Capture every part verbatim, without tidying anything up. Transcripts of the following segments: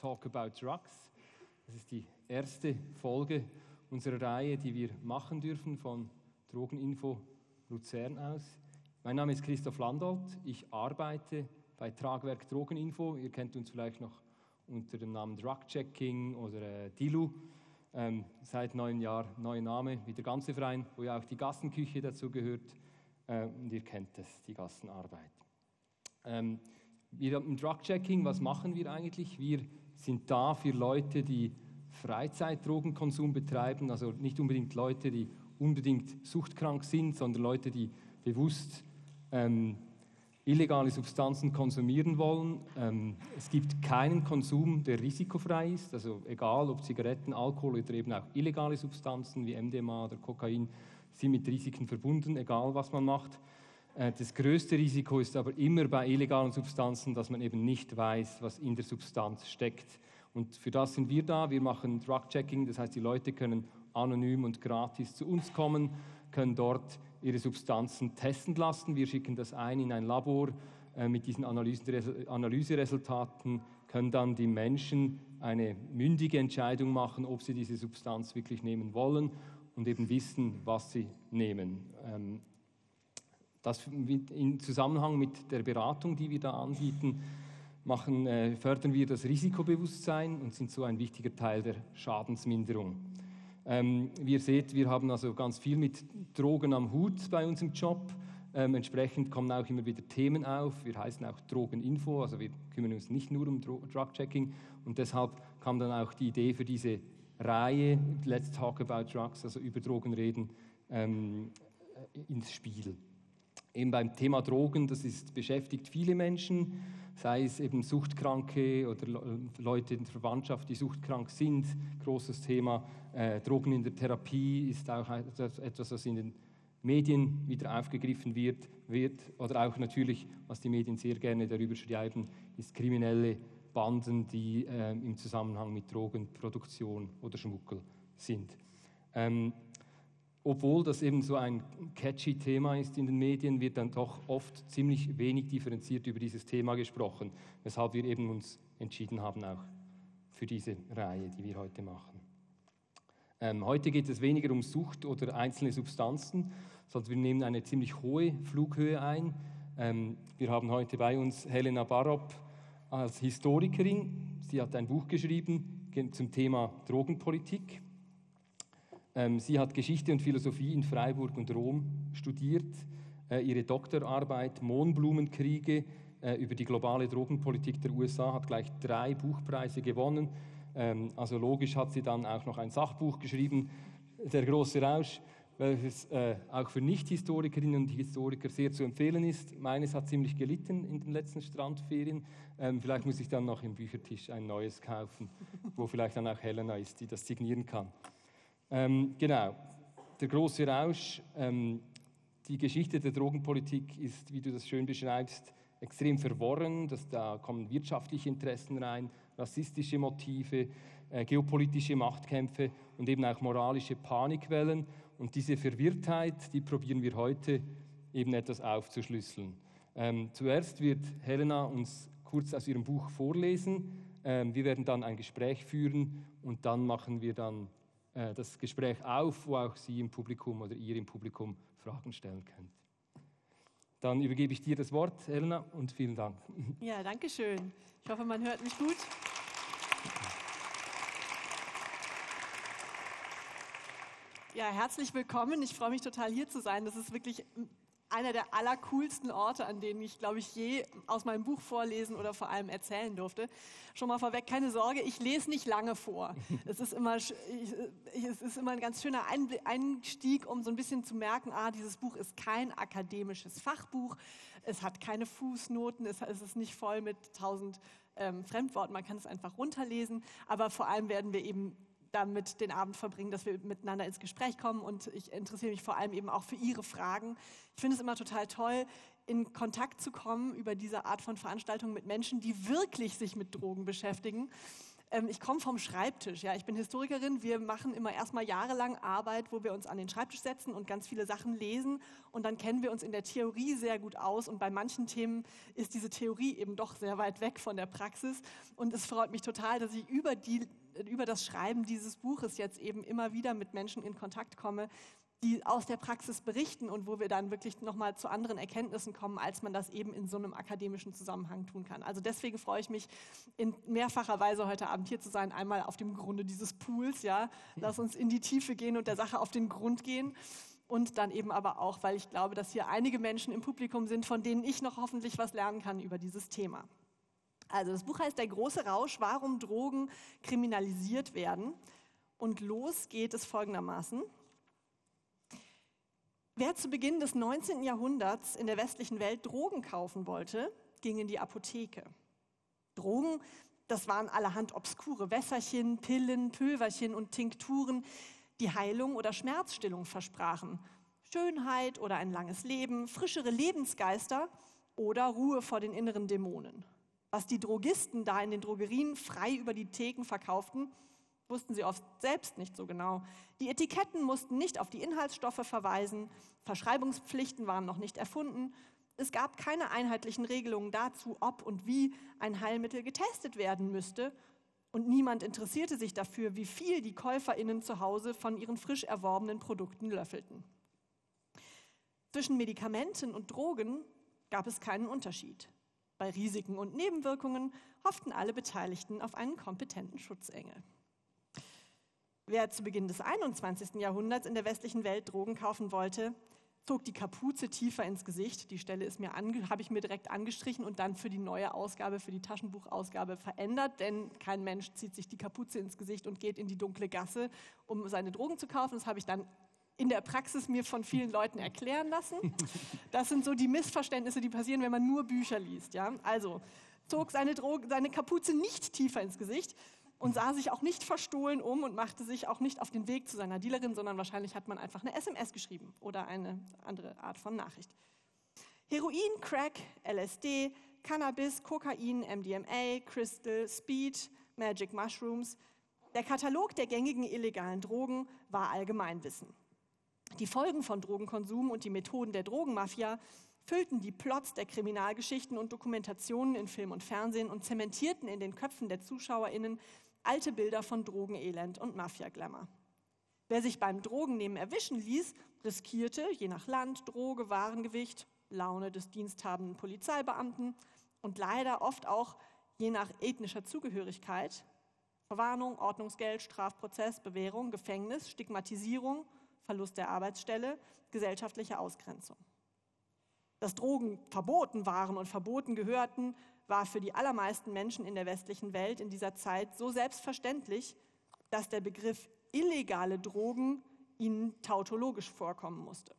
Talk About Drugs. Das ist die erste Folge unserer Reihe, die wir machen dürfen von Drogeninfo Luzern aus. Mein Name ist Christoph Landolt, ich arbeite bei Tragwerk Drogeninfo. Ihr kennt uns vielleicht noch unter dem Namen Drug Checking oder äh, Dilu. Ähm, seit neun Jahren neuer Name, wie der ganze Verein, wo ja auch die Gassenküche dazu gehört. Äh, und ihr kennt es, die Gassenarbeit. Ähm, wir im Drug Checking, was machen wir eigentlich? Wir sind da für Leute, die Freizeitdrogenkonsum betreiben, also nicht unbedingt Leute, die unbedingt suchtkrank sind, sondern Leute, die bewusst ähm, illegale Substanzen konsumieren wollen. Ähm, es gibt keinen Konsum, der risikofrei ist, also egal ob Zigaretten, Alkohol oder eben auch illegale Substanzen wie M D M A oder Kokain sind mit Risiken verbunden, egal was man macht. Äh, das größte Risiko ist aber immer bei illegalen Substanzen, dass man eben nicht weiß, was in der Substanz steckt. Und für das sind wir da. Wir machen Drug-Checking, das heißt, die Leute können anonym und gratis zu uns kommen, können dort ihre Substanzen testen lassen. Wir schicken das ein in ein Labor äh, mit diesen Analysen, Analyseresultaten, können dann die Menschen eine mündige Entscheidung machen, ob sie diese Substanz wirklich nehmen wollen und eben wissen, was sie nehmen. Ähm, das in Zusammenhang mit der Beratung, die wir da anbieten, machen, äh, fördern wir das Risikobewusstsein und sind so ein wichtiger Teil der Schadensminderung. Ähm, wie ihr seht, wir haben also ganz viel mit Drogen am Hut bei uns im Job. Ähm, entsprechend kommen auch immer wieder Themen auf. Wir heißen auch Drogeninfo, also wir kümmern uns nicht nur um Drug-Checking. Und deshalb kam dann auch die Idee für diese Reihe Let's Talk About Drugs, also über Drogen reden, ähm, ins Spiel. Eben beim Thema Drogen, das ist, beschäftigt viele Menschen, sei es eben Suchtkranke oder Leute in der Verwandtschaft, die suchtkrank sind. Großes Thema. Äh, Drogen in der Therapie ist auch etwas, was in den Medien wieder aufgegriffen wird, wird. Oder auch natürlich, was die Medien sehr gerne darüber schreiben, ist kriminelle Banden, die äh, im Zusammenhang mit Drogenproduktion oder Schmuggel sind. Ähm, Obwohl das eben so ein catchy Thema ist in den Medien, wird dann doch oft ziemlich wenig differenziert über dieses Thema gesprochen, weshalb wir eben uns entschieden haben auch für diese Reihe, die wir heute machen. Ähm, heute geht es weniger um Sucht oder einzelne Substanzen, sondern wir nehmen eine ziemlich hohe Flughöhe ein. Ähm, wir haben heute bei uns Helena Barop als Historikerin. Sie hat ein Buch geschrieben zum Thema Drogenpolitik. Sie hat Geschichte und Philosophie in Freiburg und Rom studiert. Ihre Doktorarbeit Mohnblumenkriege über die globale Drogenpolitik der U S A hat gleich drei Buchpreise gewonnen. Also logisch hat sie dann auch noch ein Sachbuch geschrieben, Der große Rausch, welches auch für Nicht-Historikerinnen und Historiker sehr zu empfehlen ist. Meines hat ziemlich gelitten in den letzten Strandferien. Vielleicht muss ich dann noch im Büchertisch ein neues kaufen, wo vielleicht dann auch Helena ist, die das signieren kann. Ähm, genau, der große Rausch, ähm, die Geschichte der Drogenpolitik ist, wie du das schön beschreibst, extrem verworren. Das, da kommen wirtschaftliche Interessen rein, rassistische Motive, äh, geopolitische Machtkämpfe und eben auch moralische Panikwellen. Und diese Verwirrtheit, die probieren wir heute eben etwas aufzuschlüsseln. Ähm, zuerst wird Helena uns kurz aus ihrem Buch vorlesen. Ähm, wir werden dann ein Gespräch führen und dann machen wir dann das Gespräch auf, wo auch Sie im Publikum oder ihr im Publikum Fragen stellen könnt. Dann übergebe ich dir das Wort, Helena, und vielen Dank. Ja, danke schön. Ich hoffe, man hört mich gut. Ja, herzlich willkommen. Ich freue mich total, hier zu sein. Das ist wirklich einer der allercoolsten Orte, an denen ich, glaube ich, je aus meinem Buch vorlesen oder vor allem erzählen durfte. Schon mal vorweg, keine Sorge, ich lese nicht lange vor. Es ist immer, es ist immer ein ganz schöner Einstieg, um so ein bisschen zu merken, ah, dieses Buch ist kein akademisches Fachbuch, es hat keine Fußnoten, es ist nicht voll mit tausend ähm, Fremdworten, man kann es einfach runterlesen, aber vor allem werden wir eben damit den Abend verbringen, dass wir miteinander ins Gespräch kommen und ich interessiere mich vor allem eben auch für Ihre Fragen. Ich finde es immer total toll, in Kontakt zu kommen über diese Art von Veranstaltungen mit Menschen, die wirklich sich mit Drogen beschäftigen. Ähm, ich komme vom Schreibtisch, ja, ich bin Historikerin, wir machen immer erstmal jahrelang Arbeit, wo wir uns an den Schreibtisch setzen und ganz viele Sachen lesen und dann kennen wir uns in der Theorie sehr gut aus und bei manchen Themen ist diese Theorie eben doch sehr weit weg von der Praxis und es freut mich total, dass ich über, die, über das Schreiben dieses Buches jetzt eben immer wieder mit Menschen in Kontakt komme, die aus der Praxis berichten und wo wir dann wirklich nochmal zu anderen Erkenntnissen kommen, als man das eben in so einem akademischen Zusammenhang tun kann. Also deswegen freue ich mich in mehrfacher Weise heute Abend hier zu sein, einmal auf dem Grunde dieses Pools, ja, lass uns in die Tiefe gehen und der Sache auf den Grund gehen und dann eben aber auch, weil ich glaube, dass hier einige Menschen im Publikum sind, von denen ich noch hoffentlich was lernen kann über dieses Thema. Also das Buch heißt Der große Rausch, warum Drogen kriminalisiert werden und los geht es folgendermaßen. Wer zu Beginn des neunzehnten Jahrhunderts in der westlichen Welt Drogen kaufen wollte, ging in die Apotheke. Drogen, das waren allerhand obskure Wässerchen, Pillen, Pülverchen und Tinkturen, die Heilung oder Schmerzstillung versprachen. Schönheit oder ein langes Leben, frischere Lebensgeister oder Ruhe vor den inneren Dämonen. Was die Drogisten da in den Drogerien frei über die Theken verkauften, wussten sie oft selbst nicht so genau. Die Etiketten mussten nicht auf die Inhaltsstoffe verweisen, Verschreibungspflichten waren noch nicht erfunden, es gab keine einheitlichen Regelungen dazu, ob und wie ein Heilmittel getestet werden müsste und niemand interessierte sich dafür, wie viel die KäuferInnen zu Hause von ihren frisch erworbenen Produkten löffelten. Zwischen Medikamenten und Drogen gab es keinen Unterschied. Bei Risiken und Nebenwirkungen hofften alle Beteiligten auf einen kompetenten Schutzengel. Wer zu Beginn des einundzwanzigsten Jahrhunderts in der westlichen Welt Drogen kaufen wollte, zog die Kapuze tiefer ins Gesicht. Die Stelle ist mir ange- habe ich mir direkt angestrichen und dann für die neue Ausgabe, für die Taschenbuchausgabe verändert, denn kein Mensch zieht sich die Kapuze ins Gesicht und geht in die dunkle Gasse, um seine Drogen zu kaufen. Das habe ich dann in der Praxis mir von vielen Leuten erklären lassen. Das sind so die Missverständnisse, die passieren, wenn man nur Bücher liest. Ja? Also zog seine, Droge, seine Kapuze nicht tiefer ins Gesicht und sah sich auch nicht verstohlen um und machte sich auch nicht auf den Weg zu seiner Dealerin, sondern wahrscheinlich hat man einfach eine S M S geschrieben oder eine andere Art von Nachricht. Heroin, Crack, L S D, Cannabis, Kokain, M D M A, Crystal, Speed, Magic Mushrooms. Der Katalog der gängigen illegalen Drogen war Allgemeinwissen. Die Folgen von Drogenkonsum und die Methoden der Drogenmafia füllten die Plots der Kriminalgeschichten und Dokumentationen in Film und Fernsehen und zementierten in den Köpfen der ZuschauerInnen alte Bilder von Drogenelend und Mafia-Glamour. Wer sich beim Drogennehmen erwischen ließ, riskierte, je nach Land, Droge, Warengewicht, Laune des diensthabenden Polizeibeamten und leider oft auch je nach ethnischer Zugehörigkeit, Verwarnung, Ordnungsgeld, Strafprozess, Bewährung, Gefängnis, Stigmatisierung, Verlust der Arbeitsstelle, gesellschaftliche Ausgrenzung. Dass Drogen verboten waren und verboten gehörten, war für die allermeisten Menschen in der westlichen Welt in dieser Zeit so selbstverständlich, dass der Begriff illegale Drogen ihnen tautologisch vorkommen musste.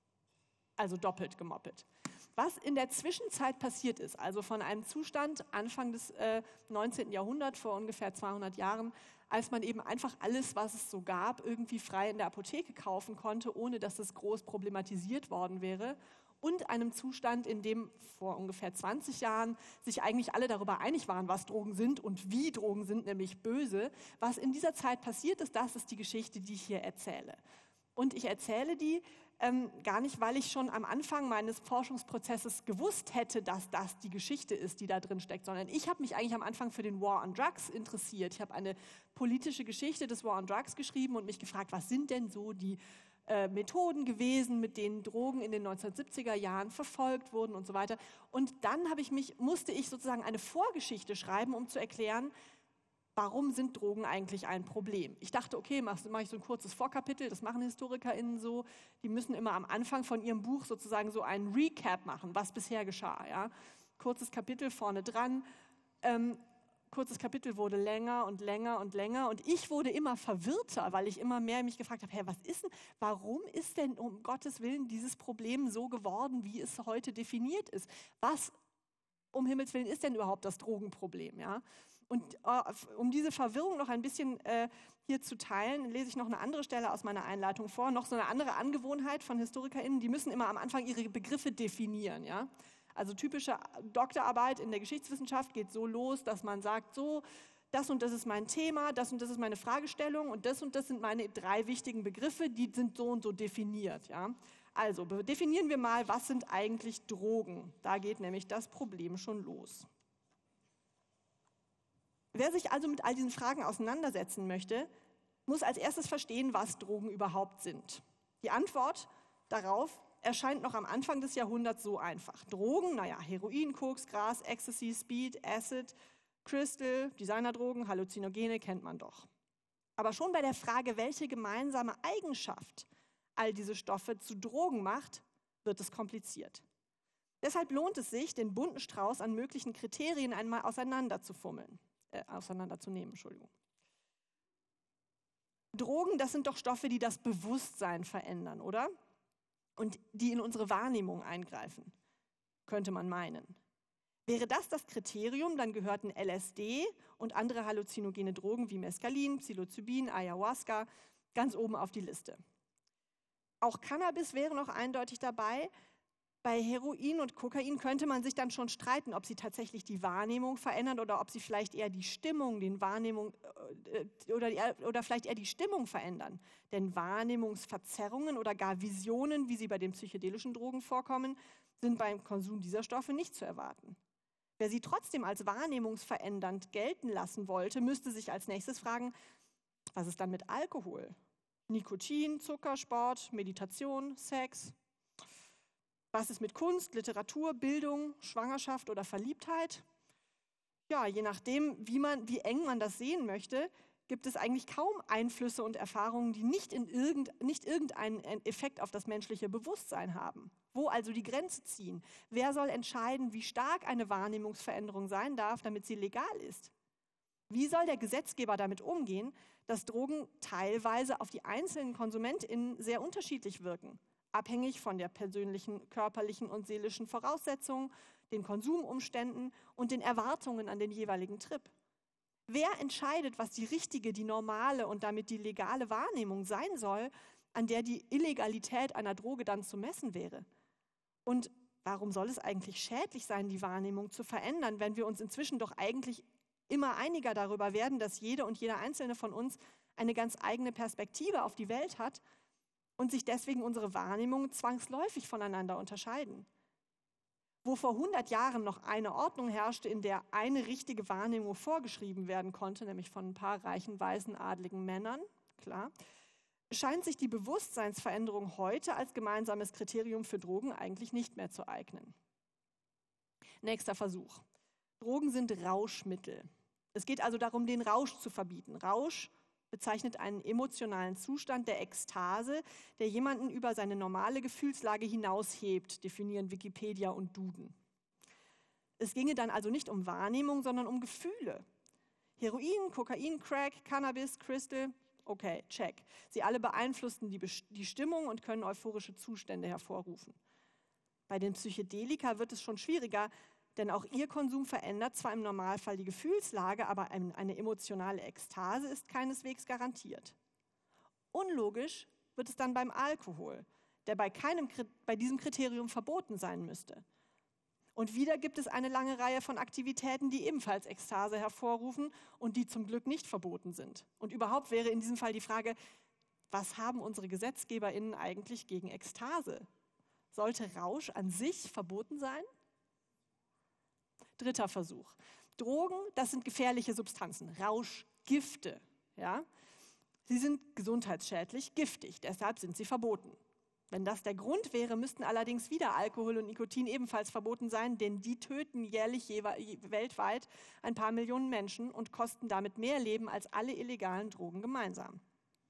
Also doppelt gemoppelt. Was in der Zwischenzeit passiert ist, also von einem Zustand Anfang des äh, neunzehnten Jahrhunderts, vor ungefähr zweihundert Jahren, als man eben einfach alles, was es so gab, irgendwie frei in der Apotheke kaufen konnte, ohne dass es groß problematisiert worden wäre, und einem Zustand, in dem vor ungefähr zwanzig Jahren sich eigentlich alle darüber einig waren, was Drogen sind und wie Drogen sind, nämlich böse. Was in dieser Zeit passiert ist, das ist die Geschichte, die ich hier erzähle. Und ich erzähle die ähm, gar nicht, weil ich schon am Anfang meines Forschungsprozesses gewusst hätte, dass das die Geschichte ist, die da drin steckt, sondern ich habe mich eigentlich am Anfang für den War on Drugs interessiert. Ich habe eine politische Geschichte des War on Drugs geschrieben und mich gefragt, was sind denn so die äh, Methoden gewesen, mit denen Drogen in den neunzehnhundertsiebziger Jahren verfolgt wurden und so weiter. Und dann habe ich mich, musste ich sozusagen eine Vorgeschichte schreiben, um zu erklären, warum sind Drogen eigentlich ein Problem? Ich dachte, okay, mache mach ich so ein kurzes Vorkapitel, das machen HistorikerInnen so, die müssen immer am Anfang von ihrem Buch sozusagen so einen Recap machen, was bisher geschah. Ja? Kurzes Kapitel vorne dran, ähm, kurzes Kapitel wurde länger und länger und länger und ich wurde immer verwirrter, weil ich immer mehr mich gefragt habe, hey, was ist denn, warum ist denn um Gottes Willen dieses Problem so geworden, wie es heute definiert ist? Was um Himmels Willen ist denn überhaupt das Drogenproblem? Ja? Und äh, um diese Verwirrung noch ein bisschen äh, hier zu teilen, lese ich noch eine andere Stelle aus meiner Einleitung vor, noch so eine andere Angewohnheit von HistorikerInnen, die müssen immer am Anfang ihre Begriffe definieren. Ja? Also typische Doktorarbeit in der Geschichtswissenschaft geht so los, dass man sagt, so, das und das ist mein Thema, das und das ist meine Fragestellung und das und das sind meine drei wichtigen Begriffe, die sind so und so definiert. Ja? Also definieren wir mal, was sind eigentlich Drogen? Da geht nämlich das Problem schon los. Wer sich also mit all diesen Fragen auseinandersetzen möchte, muss als erstes verstehen, was Drogen überhaupt sind. Die Antwort darauf erscheint noch am Anfang des Jahrhunderts so einfach. Drogen, naja, Heroin, Koks, Gras, Ecstasy, Speed, Acid, Crystal, Designerdrogen, Halluzinogene kennt man doch. Aber schon bei der Frage, welche gemeinsame Eigenschaft all diese Stoffe zu Drogen macht, wird es kompliziert. Deshalb lohnt es sich, den bunten Strauß an möglichen Kriterien einmal auseinanderzufummeln, äh, auseinanderzunehmen, Entschuldigung. Drogen, das sind doch Stoffe, die das Bewusstsein verändern, oder? Und die in unsere Wahrnehmung eingreifen, könnte man meinen. Wäre das das Kriterium, dann gehörten L S D und andere halluzinogene Drogen wie Mescalin, Psilocybin, Ayahuasca ganz oben auf die Liste. Auch Cannabis wäre noch eindeutig dabei. Bei Heroin und Kokain könnte man sich dann schon streiten, ob sie tatsächlich die Wahrnehmung verändern oder ob sie vielleicht eher die Stimmung, den Wahrnehmung äh, oder, oder vielleicht eher die Stimmung verändern. Denn Wahrnehmungsverzerrungen oder gar Visionen, wie sie bei den psychedelischen Drogen vorkommen, sind beim Konsum dieser Stoffe nicht zu erwarten. Wer sie trotzdem als wahrnehmungsverändernd gelten lassen wollte, müsste sich als nächstes fragen, was ist dann mit Alkohol? Nikotin, Zucker, Sport, Meditation, Sex? Was ist mit Kunst, Literatur, Bildung, Schwangerschaft oder Verliebtheit? Ja, je nachdem, wie, man, wie eng man das sehen möchte, gibt es eigentlich kaum Einflüsse und Erfahrungen, die nicht, in irgend, nicht irgendeinen Effekt auf das menschliche Bewusstsein haben. Wo also die Grenze ziehen? Wer soll entscheiden, wie stark eine Wahrnehmungsveränderung sein darf, damit sie legal ist? Wie soll der Gesetzgeber damit umgehen, dass Drogen teilweise auf die einzelnen KonsumentInnen sehr unterschiedlich wirken? Abhängig von der persönlichen, körperlichen und seelischen Voraussetzungen, den Konsumumständen und den Erwartungen an den jeweiligen Trip. Wer entscheidet, was die richtige, die normale und damit die legale Wahrnehmung sein soll, an der die Illegalität einer Droge dann zu messen wäre? Und warum soll es eigentlich schädlich sein, die Wahrnehmung zu verändern, wenn wir uns inzwischen doch eigentlich immer einiger darüber werden, dass jede und jeder Einzelne von uns eine ganz eigene Perspektive auf die Welt hat und sich deswegen unsere Wahrnehmungen zwangsläufig voneinander unterscheiden. Wo vor hundert Jahren noch eine Ordnung herrschte, in der eine richtige Wahrnehmung vorgeschrieben werden konnte, nämlich von ein paar reichen, weißen, adligen Männern, klar, scheint sich die Bewusstseinsveränderung heute als gemeinsames Kriterium für Drogen eigentlich nicht mehr zu eignen. Nächster Versuch. Drogen sind Rauschmittel. Es geht also darum, den Rausch zu verbieten. Rausch bezeichnet einen emotionalen Zustand der Ekstase, der jemanden über seine normale Gefühlslage hinaushebt, definieren Wikipedia und Duden. Es ginge dann also nicht um Wahrnehmung, sondern um Gefühle. Heroin, Kokain, Crack, Cannabis, Crystal, okay, check. Sie alle beeinflussen die, die Stimmung und können euphorische Zustände hervorrufen. Bei den Psychedelika wird es schon schwieriger, denn auch ihr Konsum verändert zwar im Normalfall die Gefühlslage, aber eine emotionale Ekstase ist keineswegs garantiert. Unlogisch wird es dann beim Alkohol, der bei, keinem, bei diesem Kriterium verboten sein müsste. Und wieder gibt es eine lange Reihe von Aktivitäten, die ebenfalls Ekstase hervorrufen und die zum Glück nicht verboten sind. Und überhaupt wäre in diesem Fall die Frage, was haben unsere GesetzgeberInnen eigentlich gegen Ekstase? Sollte Rausch an sich verboten sein? Dritter Versuch. Drogen, das sind gefährliche Substanzen, Rauschgifte. Ja? Sie sind gesundheitsschädlich, giftig, deshalb sind sie verboten. Wenn das der Grund wäre, müssten allerdings wieder Alkohol und Nikotin ebenfalls verboten sein, denn die töten jährlich weltweit ein paar Millionen Menschen und kosten damit mehr Leben als alle illegalen Drogen gemeinsam.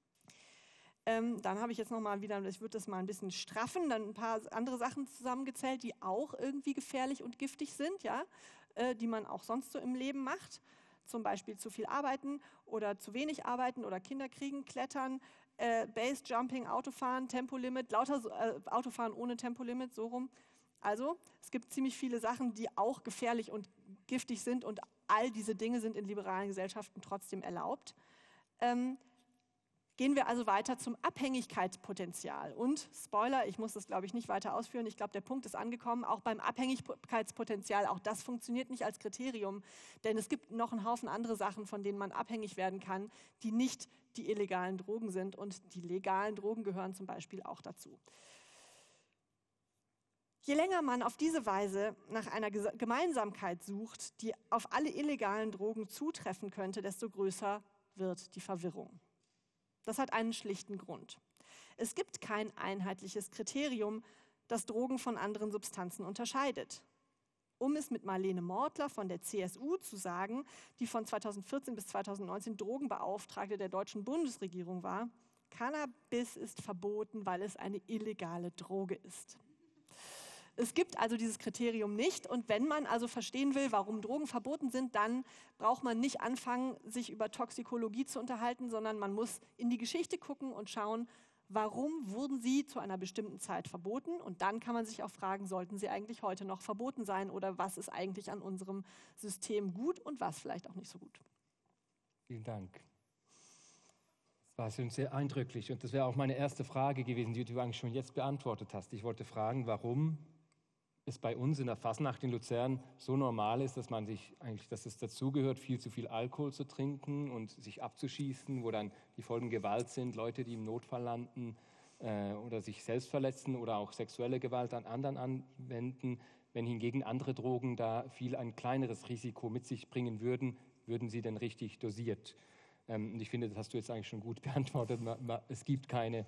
Ähm, dann habe ich jetzt nochmal wieder, ich würde das mal ein bisschen straffen, dann ein paar andere Sachen zusammengezählt, die auch irgendwie gefährlich und giftig sind, ja, äh, die man auch sonst so im Leben macht. Zum Beispiel zu viel arbeiten oder zu wenig arbeiten oder Kinder kriegen, klettern, äh, Base-Jumping, Autofahren, Tempolimit, lauter äh, Autofahren ohne Tempolimit, so rum. Also es gibt ziemlich viele Sachen, die auch gefährlich und giftig sind und all diese Dinge sind in liberalen Gesellschaften trotzdem erlaubt. Ähm, Gehen wir also weiter zum Abhängigkeitspotenzial. Und, Spoiler, ich muss das, glaube ich, nicht weiter ausführen, ich glaube, der Punkt ist angekommen, auch beim Abhängigkeitspotenzial, auch das funktioniert nicht als Kriterium, denn es gibt noch einen Haufen andere Sachen, von denen man abhängig werden kann, die nicht die illegalen Drogen sind, und die legalen Drogen gehören zum Beispiel auch dazu. Je länger man auf diese Weise nach einer Gemeinsamkeit sucht, die auf alle illegalen Drogen zutreffen könnte, desto größer wird die Verwirrung. Das hat einen schlichten Grund. Es gibt kein einheitliches Kriterium, das Drogen von anderen Substanzen unterscheidet. Um es mit Marlene Mortler von der C S U zu sagen, die von zweitausendvierzehn bis zweitausendneunzehn Drogenbeauftragte der deutschen Bundesregierung war: Cannabis ist verboten, weil es eine illegale Droge ist. Es gibt also dieses Kriterium nicht, und wenn man also verstehen will, warum Drogen verboten sind, dann braucht man nicht anfangen, sich über Toxikologie zu unterhalten, sondern man muss in die Geschichte gucken und schauen, warum wurden sie zu einer bestimmten Zeit verboten, und dann kann man sich auch fragen, sollten sie eigentlich heute noch verboten sein oder was ist eigentlich an unserem System gut und was vielleicht auch nicht so gut. Vielen Dank. Das war schon sehr eindrücklich, und das wäre auch meine erste Frage gewesen, die du eigentlich schon jetzt beantwortet hast. Ich wollte fragen, warum es bei uns in der Fasnacht in Luzern so normal ist, dass man sich eigentlich, dass es dazugehört, viel zu viel Alkohol zu trinken und sich abzuschießen, wo dann die Folgen Gewalt sind, Leute, die im Notfall landen äh, oder sich selbst verletzen oder auch sexuelle Gewalt an anderen anwenden, wenn hingegen andere Drogen da viel ein kleineres Risiko mit sich bringen würden, würden sie denn richtig dosiert. Ähm, und ich finde, das hast du jetzt eigentlich schon gut beantwortet. Es gibt keine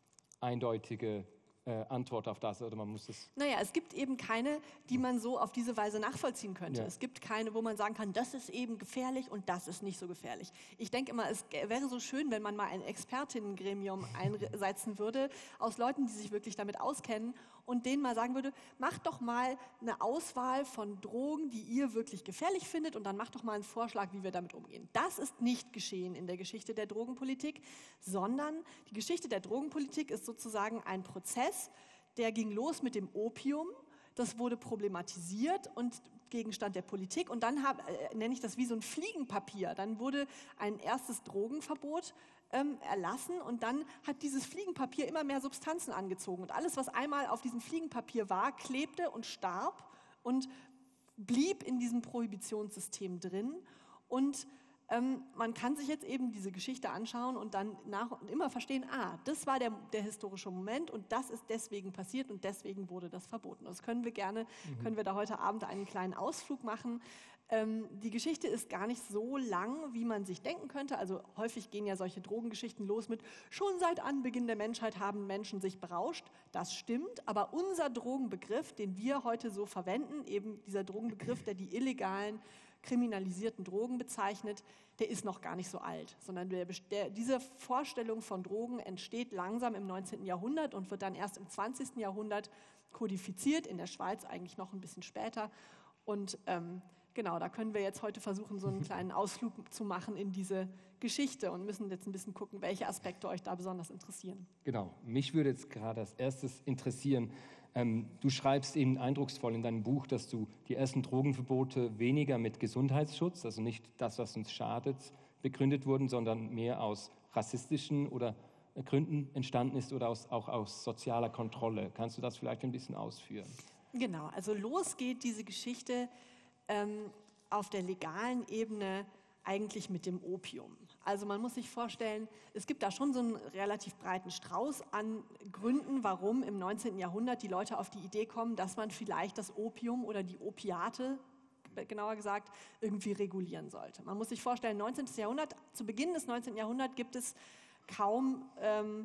eindeutige Antwort auf das, oder man muss es... Naja, es gibt eben keine, die man so auf diese Weise nachvollziehen könnte. Ja. Es gibt keine, wo man sagen kann, das ist eben gefährlich und das ist nicht so gefährlich. Ich denke immer, es wäre so schön, wenn man mal ein Expertinnengremium einsetzen würde, aus Leuten, die sich wirklich damit auskennen, und denen mal sagen würde, macht doch mal eine Auswahl von Drogen, die ihr wirklich gefährlich findet, und dann macht doch mal einen Vorschlag, wie wir damit umgehen. Das ist nicht geschehen in der Geschichte der Drogenpolitik, sondern die Geschichte der Drogenpolitik ist sozusagen ein Prozess, der ging los mit dem Opium, das wurde problematisiert und Gegenstand der Politik, und dann hab, äh, nenne ich das wie so ein Fliegenpapier. Dann wurde ein erstes Drogenverbot ähm, erlassen, und dann hat dieses Fliegenpapier immer mehr Substanzen angezogen, und alles, was einmal auf diesem Fliegenpapier war, klebte und starb und blieb in diesem Prohibitionssystem drin. Und ähm, man kann sich jetzt eben diese Geschichte anschauen und dann nach und immer verstehen, ah, das war der, der historische Moment und das ist deswegen passiert und deswegen wurde das verboten. Das können wir gerne, mhm. können wir da heute Abend einen kleinen Ausflug machen. Ähm, die Geschichte ist gar nicht so lang, wie man sich denken könnte. Also häufig gehen ja solche Drogengeschichten los mit, schon seit Anbeginn der Menschheit haben Menschen sich berauscht. Das stimmt, aber unser Drogenbegriff, den wir heute so verwenden, eben dieser Drogenbegriff, der die illegalen, kriminalisierten Drogen bezeichnet, der ist noch gar nicht so alt, sondern der, der, diese Vorstellung von Drogen entsteht langsam im neunzehnten Jahrhundert und wird dann erst im zwanzigsten Jahrhundert kodifiziert, in der Schweiz eigentlich noch ein bisschen später. Und ähm, genau, da können wir jetzt heute versuchen, so einen kleinen Ausflug zu machen in diese Geschichte und müssen jetzt ein bisschen gucken, welche Aspekte euch da besonders interessieren. Genau, mich würde jetzt gerade als erstes interessieren, ähm, du schreibst eben eindrucksvoll in deinem Buch, dass du die ersten Drogenverbote weniger mit Gesundheitsschutz, also nicht das, was uns schadet, begründet wurden, sondern mehr aus rassistischen oder Gründen entstanden ist oder aus, auch aus sozialer Kontrolle. Kannst du das vielleicht ein bisschen ausführen? Genau, also los geht diese Geschichte ähm, auf der legalen Ebene eigentlich mit dem Opium. Also man muss sich vorstellen, es gibt da schon so einen relativ breiten Strauß an Gründen, warum im neunzehnten Jahrhundert die Leute auf die Idee kommen, dass man vielleicht das Opium oder die Opiate, genauer gesagt, irgendwie regulieren sollte. Man muss sich vorstellen, neunzehnten Jahrhundert, zu Beginn des neunzehnten Jahrhunderts gibt es kaum ähm,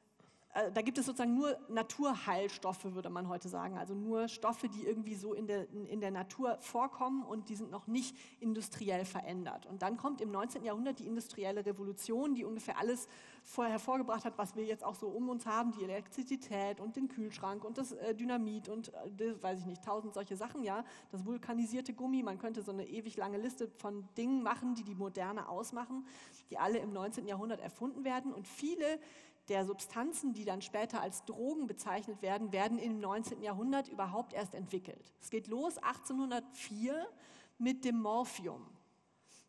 Da gibt es sozusagen nur Naturheilstoffe, würde man heute sagen, also nur Stoffe, die irgendwie so in der, in der Natur vorkommen und die sind noch nicht industriell verändert. Und dann kommt im neunzehnten Jahrhundert die industrielle Revolution, die ungefähr alles vorher hervorgebracht hat, was wir jetzt auch so um uns haben, die Elektrizität und den Kühlschrank und das äh, Dynamit und, äh, das, weiß ich nicht, tausend solche Sachen, ja, das vulkanisierte Gummi, man könnte so eine ewig lange Liste von Dingen machen, die die Moderne ausmachen, die alle im neunzehnten Jahrhundert erfunden werden, und viele der Substanzen, die dann später als Drogen bezeichnet werden, werden im neunzehnten Jahrhundert überhaupt erst entwickelt. Es geht los achtzehnhundertvier mit dem Morphium.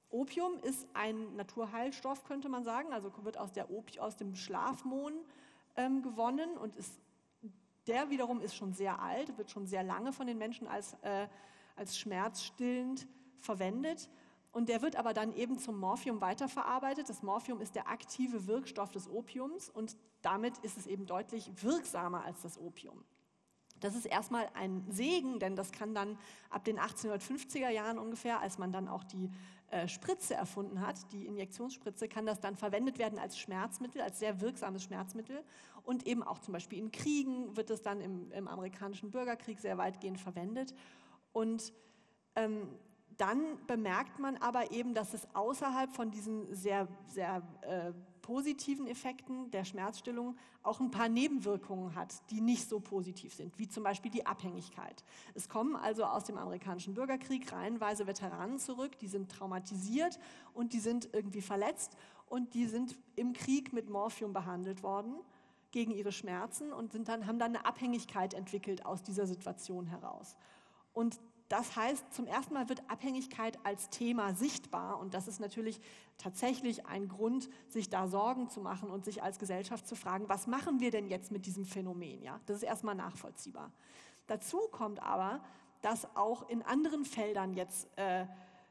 Opium ist ein Naturheilstoff, könnte man sagen, also wird aus, der Opi- aus dem Schlafmohn ähm, gewonnen und ist, der wiederum ist schon sehr alt, wird schon sehr lange von den Menschen als, äh, als schmerzstillend verwendet. Und der wird aber dann eben zum Morphium weiterverarbeitet. Das Morphium ist der aktive Wirkstoff des Opiums und damit ist es eben deutlich wirksamer als das Opium. Das ist erstmal ein Segen, denn das kann dann ab den achtzehnhundertfünfziger Jahren ungefähr, als man dann auch die äh, Spritze erfunden hat, die Injektionsspritze, kann das dann verwendet werden als Schmerzmittel, als sehr wirksames Schmerzmittel. Und eben auch zum Beispiel in Kriegen wird es dann im, im amerikanischen Bürgerkrieg sehr weitgehend verwendet. Und ähm, dann bemerkt man aber eben, dass es außerhalb von diesen sehr, sehr äh, positiven Effekten der Schmerzstillung auch ein paar Nebenwirkungen hat, die nicht so positiv sind, wie zum Beispiel die Abhängigkeit. Es kommen also aus dem amerikanischen Bürgerkrieg reihenweise Veteranen zurück, die sind traumatisiert und die sind irgendwie verletzt und die sind im Krieg mit Morphium behandelt worden gegen ihre Schmerzen und sind dann, haben dann eine Abhängigkeit entwickelt aus dieser Situation heraus. Und das heißt, zum ersten Mal wird Abhängigkeit als Thema sichtbar und das ist natürlich tatsächlich ein Grund, sich da Sorgen zu machen und sich als Gesellschaft zu fragen, was machen wir denn jetzt mit diesem Phänomen? Ja, das ist erstmal nachvollziehbar. Dazu kommt aber, dass auch in anderen Feldern jetzt äh,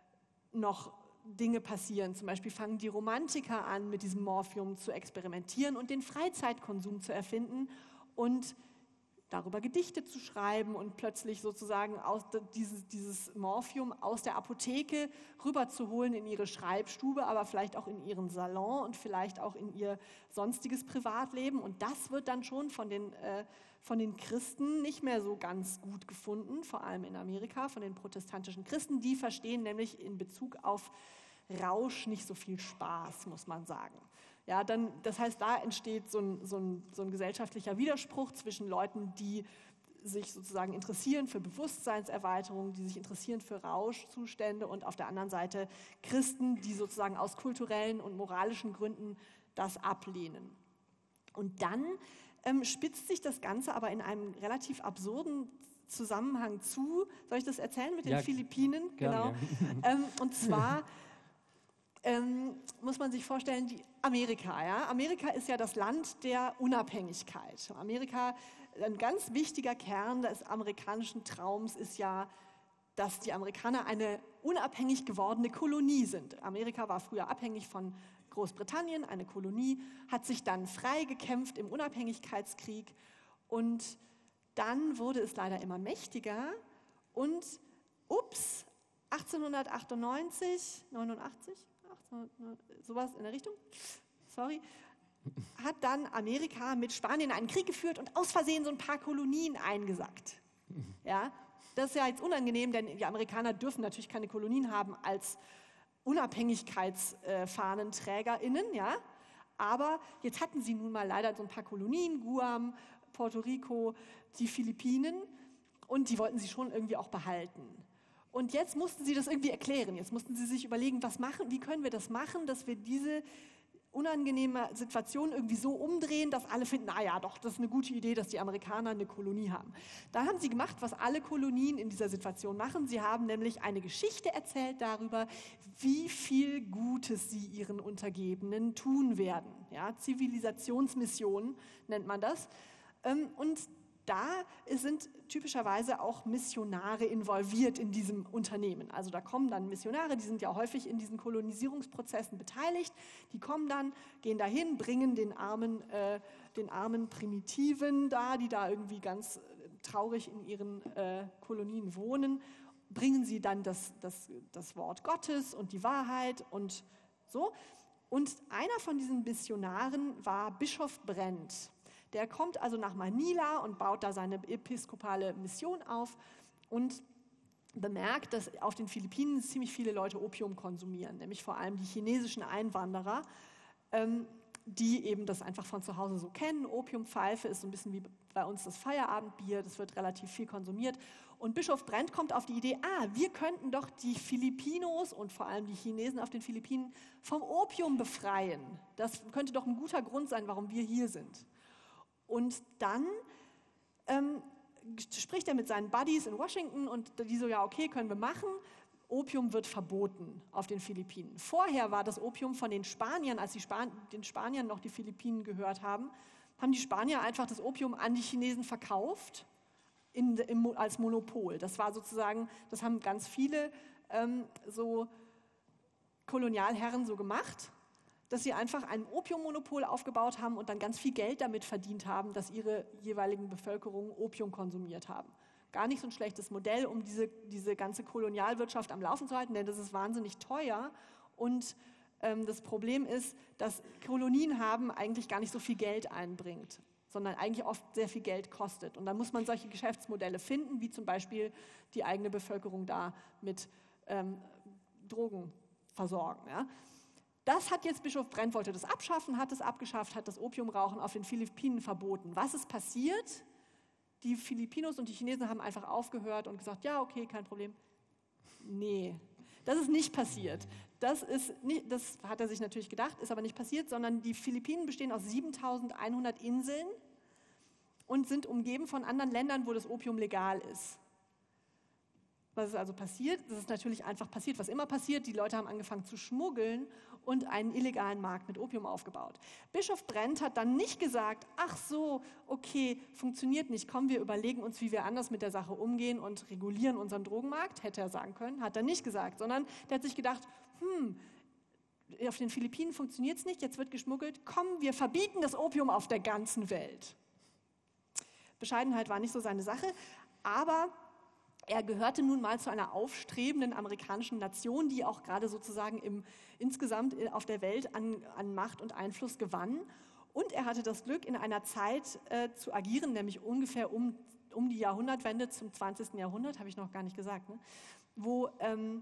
noch Dinge passieren. Zum Beispiel fangen die Romantiker an, mit diesem Morphium zu experimentieren und den Freizeitkonsum zu erfinden und darüber Gedichte zu schreiben und plötzlich sozusagen aus dieses, dieses Morphium aus der Apotheke rüberzuholen in ihre Schreibstube, aber vielleicht auch in ihren Salon und vielleicht auch in ihr sonstiges Privatleben. Und das wird dann schon von den, äh, von den Christen nicht mehr so ganz gut gefunden, vor allem in Amerika, von den protestantischen Christen. Die verstehen nämlich in Bezug auf Rausch nicht so viel Spaß, muss man sagen. Ja, dann, das heißt, da entsteht so ein, so, ein, so ein gesellschaftlicher Widerspruch zwischen Leuten, die sich sozusagen interessieren für Bewusstseinserweiterung, die sich interessieren für Rauschzustände und auf der anderen Seite Christen, die sozusagen aus kulturellen und moralischen Gründen das ablehnen. Und dann ähm, spitzt sich das Ganze aber in einem relativ absurden Zusammenhang zu. Soll ich das erzählen mit den ja, Philippinen? Gerne, Genau. Ja. Ähm, und zwar Ähm, muss man sich vorstellen, die Amerika, ja? Amerika ist ja das Land der Unabhängigkeit. Amerika, ein ganz wichtiger Kern des amerikanischen Traums ist ja, dass die Amerikaner eine unabhängig gewordene Kolonie sind. Amerika war früher abhängig von Großbritannien, eine Kolonie, hat sich dann frei gekämpft im Unabhängigkeitskrieg und dann wurde es leider immer mächtiger und ups, achtzehnhundertachtundneunzig, neunundachtzig, sowas in der Richtung, sorry, hat dann Amerika mit Spanien einen Krieg geführt und aus Versehen so ein paar Kolonien eingesackt. Ja, das ist ja jetzt unangenehm, denn die Amerikaner dürfen natürlich keine Kolonien haben als UnabhängigkeitsfahnenträgerInnen, ja, aber jetzt hatten sie nun mal leider so ein paar Kolonien, Guam, Puerto Rico, die Philippinen und die wollten sie schon irgendwie auch behalten. Und jetzt mussten sie das irgendwie erklären. Jetzt mussten sie sich überlegen, was machen, wie können wir das machen, dass wir diese unangenehme Situation irgendwie so umdrehen, dass alle finden, na ja, doch, das ist eine gute Idee, dass die Amerikaner eine Kolonie haben. Da haben sie gemacht, was alle Kolonien in dieser Situation machen. Sie haben nämlich eine Geschichte erzählt darüber, wie viel Gutes sie ihren Untergebenen tun werden. Ja, Zivilisationsmission nennt man das. Und da sind typischerweise auch Missionare involviert in diesem Unternehmen. Also da kommen dann Missionare, die sind ja häufig in diesen Kolonisierungsprozessen beteiligt. Die kommen dann, gehen dahin, bringen den armen, äh, den armen Primitiven da, die da irgendwie ganz traurig in ihren äh, Kolonien wohnen, bringen sie dann das, das, das Wort Gottes und die Wahrheit und so. Und einer von diesen Missionaren war Bischof Brent. Der kommt also nach Manila und baut da seine episkopale Mission auf und bemerkt, dass auf den Philippinen ziemlich viele Leute Opium konsumieren, nämlich vor allem die chinesischen Einwanderer, ähm, die eben das einfach von zu Hause so kennen. Opiumpfeife ist so ein bisschen wie bei uns das Feierabendbier, das wird relativ viel konsumiert. Und Bischof Brent kommt auf die Idee, ah, wir könnten doch die Filipinos und vor allem die Chinesen auf den Philippinen vom Opium befreien. Das könnte doch ein guter Grund sein, warum wir hier sind. Und dann ähm, spricht er mit seinen Buddies in Washington und die so, ja okay, können wir machen. Opium wird verboten auf den Philippinen. Vorher war das Opium von den Spaniern, als die Span- den Spaniern noch die Philippinen gehört haben, haben die Spanier einfach das Opium an die Chinesen verkauft in, im, als Monopol. Das war sozusagen, das haben ganz viele ähm, so Kolonialherren so gemacht, dass sie einfach ein Opiummonopol aufgebaut haben und dann ganz viel Geld damit verdient haben, dass ihre jeweiligen Bevölkerungen Opium konsumiert haben. Gar nicht so ein schlechtes Modell, um diese, diese ganze Kolonialwirtschaft am Laufen zu halten, denn das ist wahnsinnig teuer. Und ähm, das Problem ist, dass Kolonien haben eigentlich gar nicht so viel Geld einbringt, sondern eigentlich oft sehr viel Geld kostet. Und dann muss man solche Geschäftsmodelle finden, wie zum Beispiel die eigene Bevölkerung da mit ähm, Drogen versorgen. Ja. Das hat jetzt Bischof Brent, wollte das abschaffen, hat es abgeschafft, hat das Opiumrauchen auf den Philippinen verboten. Was ist passiert? Die Filipinos und die Chinesen haben einfach aufgehört und gesagt, ja, okay, kein Problem. Nee, das ist nicht passiert. Das, ist nicht, das hat er sich natürlich gedacht, ist aber nicht passiert, sondern die Philippinen bestehen aus siebentausendeinhundert Inseln und sind umgeben von anderen Ländern, wo das Opium legal ist. Was ist also passiert? Das ist natürlich einfach passiert, was immer passiert. Die Leute haben angefangen zu schmuggeln und einen illegalen Markt mit Opium aufgebaut. Bischof Brent hat dann nicht gesagt, ach so, okay, funktioniert nicht, komm, wir überlegen uns, wie wir anders mit der Sache umgehen und regulieren unseren Drogenmarkt, hätte er sagen können, hat er nicht gesagt, sondern der hat sich gedacht, hm, auf den Philippinen funktioniert es nicht, jetzt wird geschmuggelt, komm, wir verbieten das Opium auf der ganzen Welt. Bescheidenheit war nicht so seine Sache, aber er gehörte nun mal zu einer aufstrebenden amerikanischen Nation, die auch gerade sozusagen im, insgesamt auf der Welt an, an Macht und Einfluss gewann. Und er hatte das Glück, in einer Zeit äh, zu agieren, nämlich ungefähr um, um die Jahrhundertwende zum zwanzigsten Jahrhundert, habe ich noch gar nicht gesagt, ne? Wo ähm,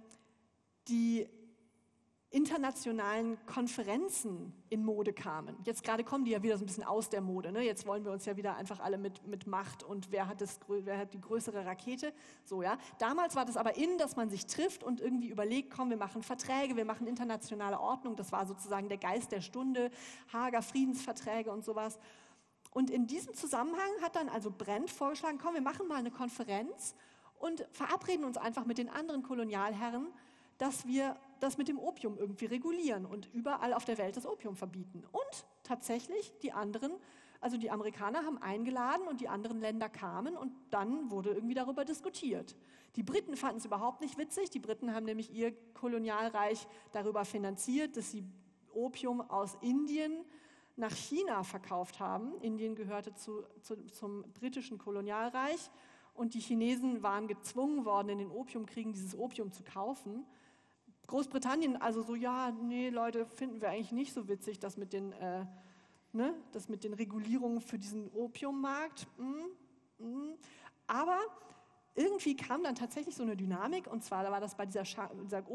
die internationalen Konferenzen in Mode kamen. Jetzt gerade kommen die ja wieder so ein bisschen aus der Mode. Ne? Jetzt wollen wir uns ja wieder einfach alle mit, mit Macht und wer hat, das, wer hat die größere Rakete. So, ja. Damals war das aber in, dass man sich trifft und irgendwie überlegt, komm, wir machen Verträge, wir machen internationale Ordnung. Das war sozusagen der Geist der Stunde, Haager Friedensverträge und sowas. Und in diesem Zusammenhang hat dann also Brent vorgeschlagen, komm, wir machen mal eine Konferenz und verabreden uns einfach mit den anderen Kolonialherren, dass wir das mit dem Opium irgendwie regulieren und überall auf der Welt das Opium verbieten. Und tatsächlich die anderen, also die Amerikaner haben eingeladen und die anderen Länder kamen und dann wurde irgendwie darüber diskutiert. Die Briten fanden es überhaupt nicht witzig. Die Briten haben nämlich ihr Kolonialreich darüber finanziert, dass sie Opium aus Indien nach China verkauft haben. Indien gehörte zu, zu, zum britischen Kolonialreich und die Chinesen waren gezwungen worden, in den Opiumkriegen dieses Opium zu kaufen. Großbritannien, also so, ja, nee, Leute, finden wir eigentlich nicht so witzig, das mit den, äh, ne, das mit den Regulierungen für diesen Opiummarkt. Mm, mm. Aber irgendwie kam dann tatsächlich so eine Dynamik, und zwar war das bei dieser, dieser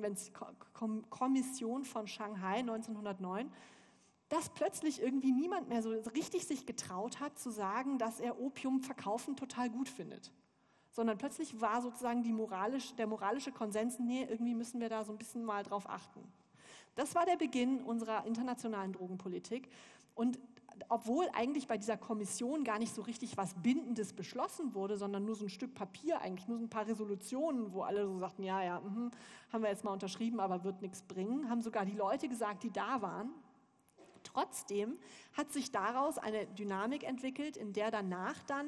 Opiumkommission von Shanghai neunzehnhundertneun, dass plötzlich irgendwie niemand mehr so richtig sich getraut hat, zu sagen, dass er Opium verkaufen total gut findet. Sondern plötzlich war sozusagen die moralisch, der moralische Konsens, nee, irgendwie müssen wir da so ein bisschen mal drauf achten. Das war der Beginn unserer internationalen Drogenpolitik. Und obwohl eigentlich bei dieser Kommission gar nicht so richtig was Bindendes beschlossen wurde, sondern nur so ein Stück Papier, eigentlich nur so ein paar Resolutionen, wo alle so sagten, ja, ja, mh, haben wir jetzt mal unterschrieben, aber wird nichts bringen, haben sogar die Leute gesagt, die da waren. Trotzdem hat sich daraus eine Dynamik entwickelt, in der danach dann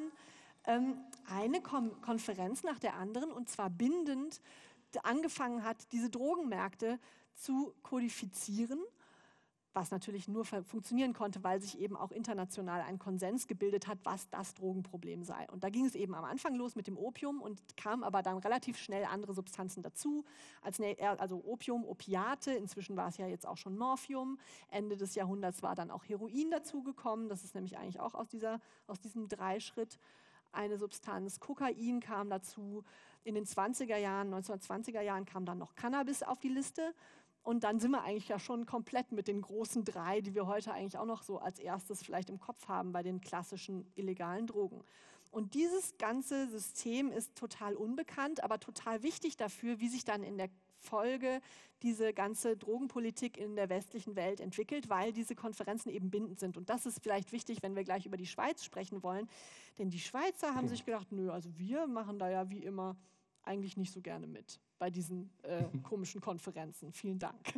eine Konferenz nach der anderen, und zwar bindend, angefangen hat, diese Drogenmärkte zu kodifizieren, was natürlich nur funktionieren konnte, weil sich eben auch international ein Konsens gebildet hat, was das Drogenproblem sei. Und da ging es eben am Anfang los mit dem Opium und kamen aber dann relativ schnell andere Substanzen dazu, also Opium, Opiate, inzwischen war es ja jetzt auch schon Morphium, Ende des Jahrhunderts war dann auch Heroin dazugekommen, das ist nämlich eigentlich auch aus, dieser, aus diesem Dreischritt eine Substanz. Kokain kam dazu. In den zwanziger Jahren, neunzehnhundertzwanziger Jahren kam dann noch Cannabis auf die Liste. Und dann sind wir eigentlich ja schon komplett mit den großen drei, die wir heute eigentlich auch noch so als erstes vielleicht im Kopf haben bei den klassischen illegalen Drogen. Und dieses ganze System ist total unbekannt, aber total wichtig dafür, wie sich dann in der Folge diese ganze Drogenpolitik in der westlichen Welt entwickelt, weil diese Konferenzen eben bindend sind. Und das ist vielleicht wichtig, wenn wir gleich über die Schweiz sprechen wollen. Denn die Schweizer haben sich gedacht, nö, also wir machen da ja wie immer eigentlich nicht so gerne mit bei diesen äh, komischen Konferenzen. Vielen Dank.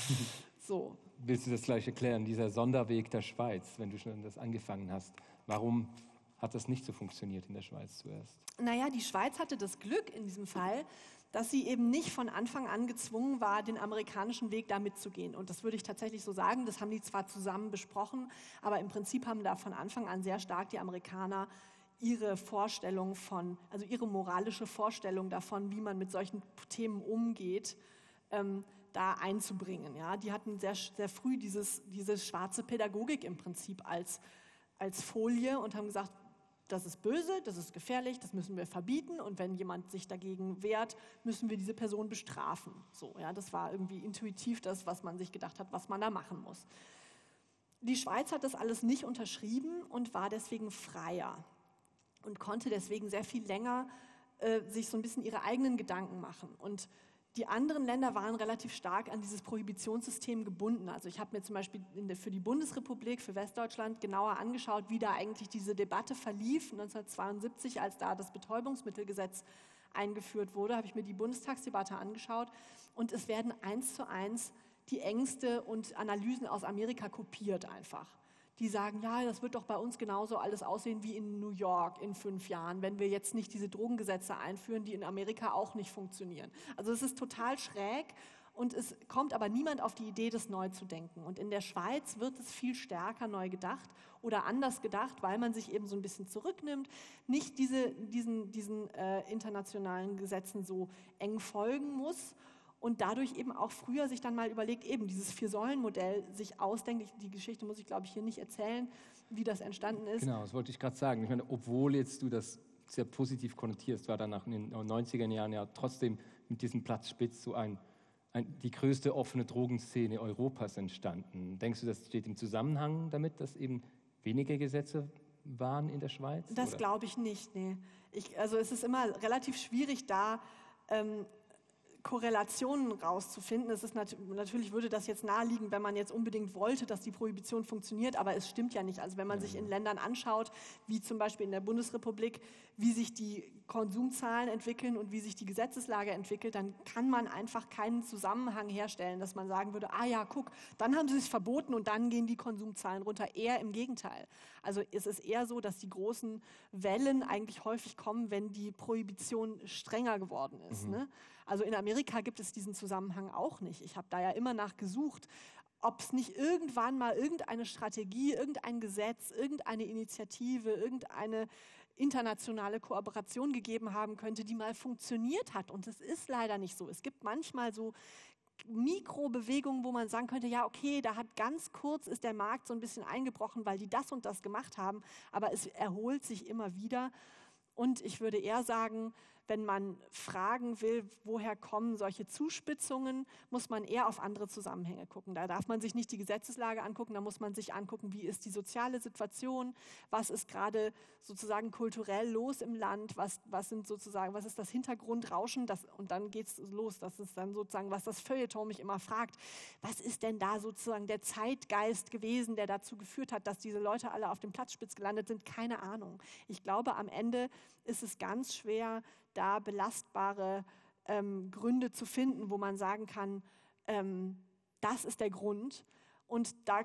So. Willst du das gleich erklären, dieser Sonderweg der Schweiz, wenn du schon das angefangen hast? Warum hat das nicht so funktioniert in der Schweiz zuerst? Naja, die Schweiz hatte das Glück in diesem Fall, dass sie eben nicht von Anfang an gezwungen war, den amerikanischen Weg da mitzugehen. Und das würde ich tatsächlich so sagen, das haben die zwar zusammen besprochen, aber im Prinzip haben da von Anfang an sehr stark die Amerikaner ihre Vorstellung von, also ihre moralische Vorstellung davon, wie man mit solchen Themen umgeht, ähm, da einzubringen. Ja? Die hatten sehr, sehr früh dieses, diese schwarze Pädagogik im Prinzip als, als Folie und haben gesagt, das ist böse, das ist gefährlich, das müssen wir verbieten und wenn jemand sich dagegen wehrt, müssen wir diese Person bestrafen. So, ja, das war irgendwie intuitiv das, was man sich gedacht hat, was man da machen muss. Die Schweiz hat das alles nicht unterschrieben und war deswegen freier und konnte deswegen sehr viel länger äh, sich so ein bisschen ihre eigenen Gedanken machen. Und die anderen Länder waren relativ stark an dieses Prohibitionssystem gebunden. Also ich habe mir zum Beispiel in der, für die Bundesrepublik, für Westdeutschland genauer angeschaut, wie da eigentlich diese Debatte verlief. neunzehnhundertzweiundsiebzig, als da das Betäubungsmittelgesetz eingeführt wurde, habe ich mir die Bundestagsdebatte angeschaut. Und es werden eins zu eins die Ängste und Analysen aus Amerika kopiert einfach. Die sagen, ja, das wird doch bei uns genauso alles aussehen wie in New York in fünf Jahren, wenn wir jetzt nicht diese Drogengesetze einführen, die in Amerika auch nicht funktionieren. Also es ist total schräg und es kommt aber niemand auf die Idee, das neu zu denken. Und in der Schweiz wird es viel stärker neu gedacht oder anders gedacht, weil man sich eben so ein bisschen zurücknimmt, nicht diese, diesen, diesen äh, internationalen Gesetzen so eng folgen muss. Und dadurch eben auch früher sich dann mal überlegt, eben dieses Vier-Säulen-Modell sich ausdenkt. Ich, die Geschichte muss ich, glaube ich, hier nicht erzählen, wie das entstanden ist. Genau, das wollte ich gerade sagen. Ich meine, obwohl jetzt du das sehr positiv konnotierst, war danach in den neunziger Jahren ja trotzdem mit diesem Platz Spitz so ein, ein, die größte offene Drogenszene Europas entstanden. Denkst du, das steht im Zusammenhang damit, dass eben weniger Gesetze waren in der Schweiz? Das glaube ich nicht, nee. Ich, also es ist immer relativ schwierig da, ähm, Korrelationen rauszufinden. Es ist nat- natürlich würde das jetzt naheliegen, wenn man jetzt unbedingt wollte, dass die Prohibition funktioniert, aber es stimmt ja nicht. Also wenn man sich in Ländern anschaut, wie zum Beispiel in der Bundesrepublik, wie sich die Konsumzahlen entwickeln und wie sich die Gesetzeslage entwickelt, dann kann man einfach keinen Zusammenhang herstellen, dass man sagen würde, ah ja, guck, dann haben sie es verboten und dann gehen die Konsumzahlen runter. Eher im Gegenteil. Also es ist eher so, dass die großen Wellen eigentlich häufig kommen, wenn die Prohibition strenger geworden ist. Mhm. Ne? Also in Amerika gibt es diesen Zusammenhang auch nicht. Ich habe da ja immer nachgesucht, ob es nicht irgendwann mal irgendeine Strategie, irgendein Gesetz, irgendeine Initiative, irgendeine internationale Kooperation gegeben haben könnte, die mal funktioniert hat. Und es ist leider nicht so. Es gibt manchmal so Mikrobewegungen, wo man sagen könnte, ja okay, da hat ganz kurz ist der Markt so ein bisschen eingebrochen, weil die das und das gemacht haben, aber es erholt sich immer wieder. Und ich würde eher sagen, wenn man fragen will, woher kommen solche Zuspitzungen, muss man eher auf andere Zusammenhänge gucken. Da darf man sich nicht die Gesetzeslage angucken, da muss man sich angucken, wie ist die soziale Situation, was ist gerade sozusagen kulturell los im Land, was, was sind sozusagen, was ist das Hintergrundrauschen, das, und dann geht es los. Das ist dann sozusagen, was das Feuilleton mich immer fragt, was ist denn da sozusagen der Zeitgeist gewesen, der dazu geführt hat, dass diese Leute alle auf dem Platzspitz gelandet sind? Keine Ahnung. Ich glaube, am Ende ist es ganz schwer, da belastbare ähm, Gründe zu finden, wo man sagen kann, ähm, das ist der Grund. Und da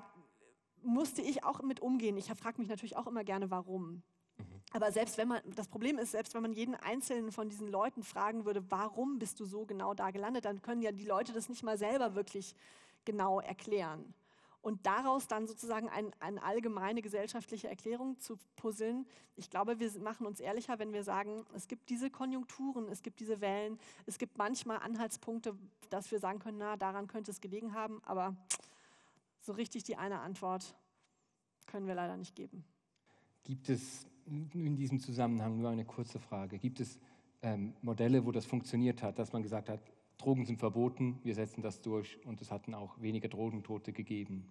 musste ich auch mit umgehen. Ich frage mich natürlich auch immer gerne, warum. Mhm. Aber selbst wenn man, das Problem ist, selbst wenn man jeden einzelnen von diesen Leuten fragen würde, warum bist du so genau da gelandet, dann können ja die Leute das nicht mal selber wirklich genau erklären. Und daraus dann sozusagen ein, eine allgemeine gesellschaftliche Erklärung zu puzzeln. Ich glaube, wir machen uns ehrlicher, wenn wir sagen, es gibt diese Konjunkturen, es gibt diese Wellen, es gibt manchmal Anhaltspunkte, dass wir sagen können, na, daran könnte es gelegen haben, aber so richtig die eine Antwort können wir leider nicht geben. Gibt es in diesem Zusammenhang nur eine kurze Frage, gibt es ähm, Modelle, wo das funktioniert hat, dass man gesagt hat, Drogen sind verboten, wir setzen das durch und es hatten auch weniger Drogentote gegeben?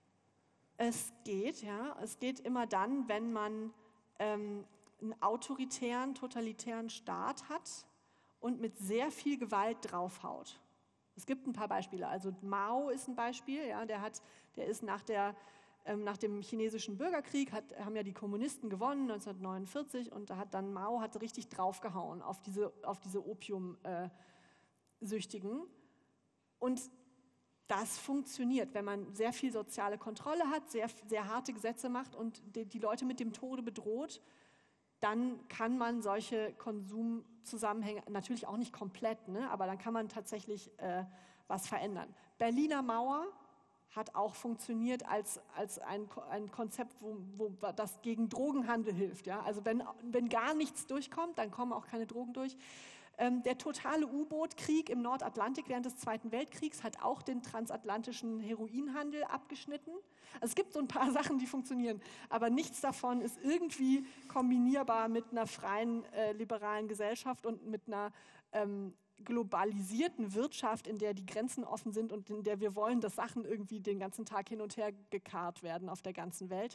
Es geht, ja. Es geht immer dann, wenn man ähm, einen autoritären, totalitären Staat hat und mit sehr viel Gewalt draufhaut. Es gibt ein paar Beispiele. Also Mao ist ein Beispiel, ja, der, hat, der ist nach der ähm, nach dem chinesischen Bürgerkrieg hat, haben ja die Kommunisten gewonnen, neunzehnhundertneunundvierzig, und da hat dann Mao hat richtig draufgehauen auf diese, auf diese Opiumsüchtigen. Und das funktioniert, wenn man sehr viel soziale Kontrolle hat, sehr, sehr harte Gesetze macht und die, die Leute mit dem Tode bedroht, dann kann man solche Konsumzusammenhänge, natürlich auch nicht komplett, ne, aber dann kann man tatsächlich äh, was verändern. Berliner Mauer hat auch funktioniert als, als ein, ein Konzept, wo, wo das gegen Drogenhandel hilft. Ja? Also wenn, wenn gar nichts durchkommt, dann kommen auch keine Drogen durch. Ähm, der totale U-Boot-Krieg im Nordatlantik während des Zweiten Weltkriegs hat auch den transatlantischen Heroinhandel abgeschnitten. Also es gibt so ein paar Sachen, die funktionieren, aber nichts davon ist irgendwie kombinierbar mit einer freien, äh, liberalen Gesellschaft und mit einer ähm, globalisierten Wirtschaft, in der die Grenzen offen sind und in der wir wollen, dass Sachen irgendwie den ganzen Tag hin und her gekarrt werden auf der ganzen Welt.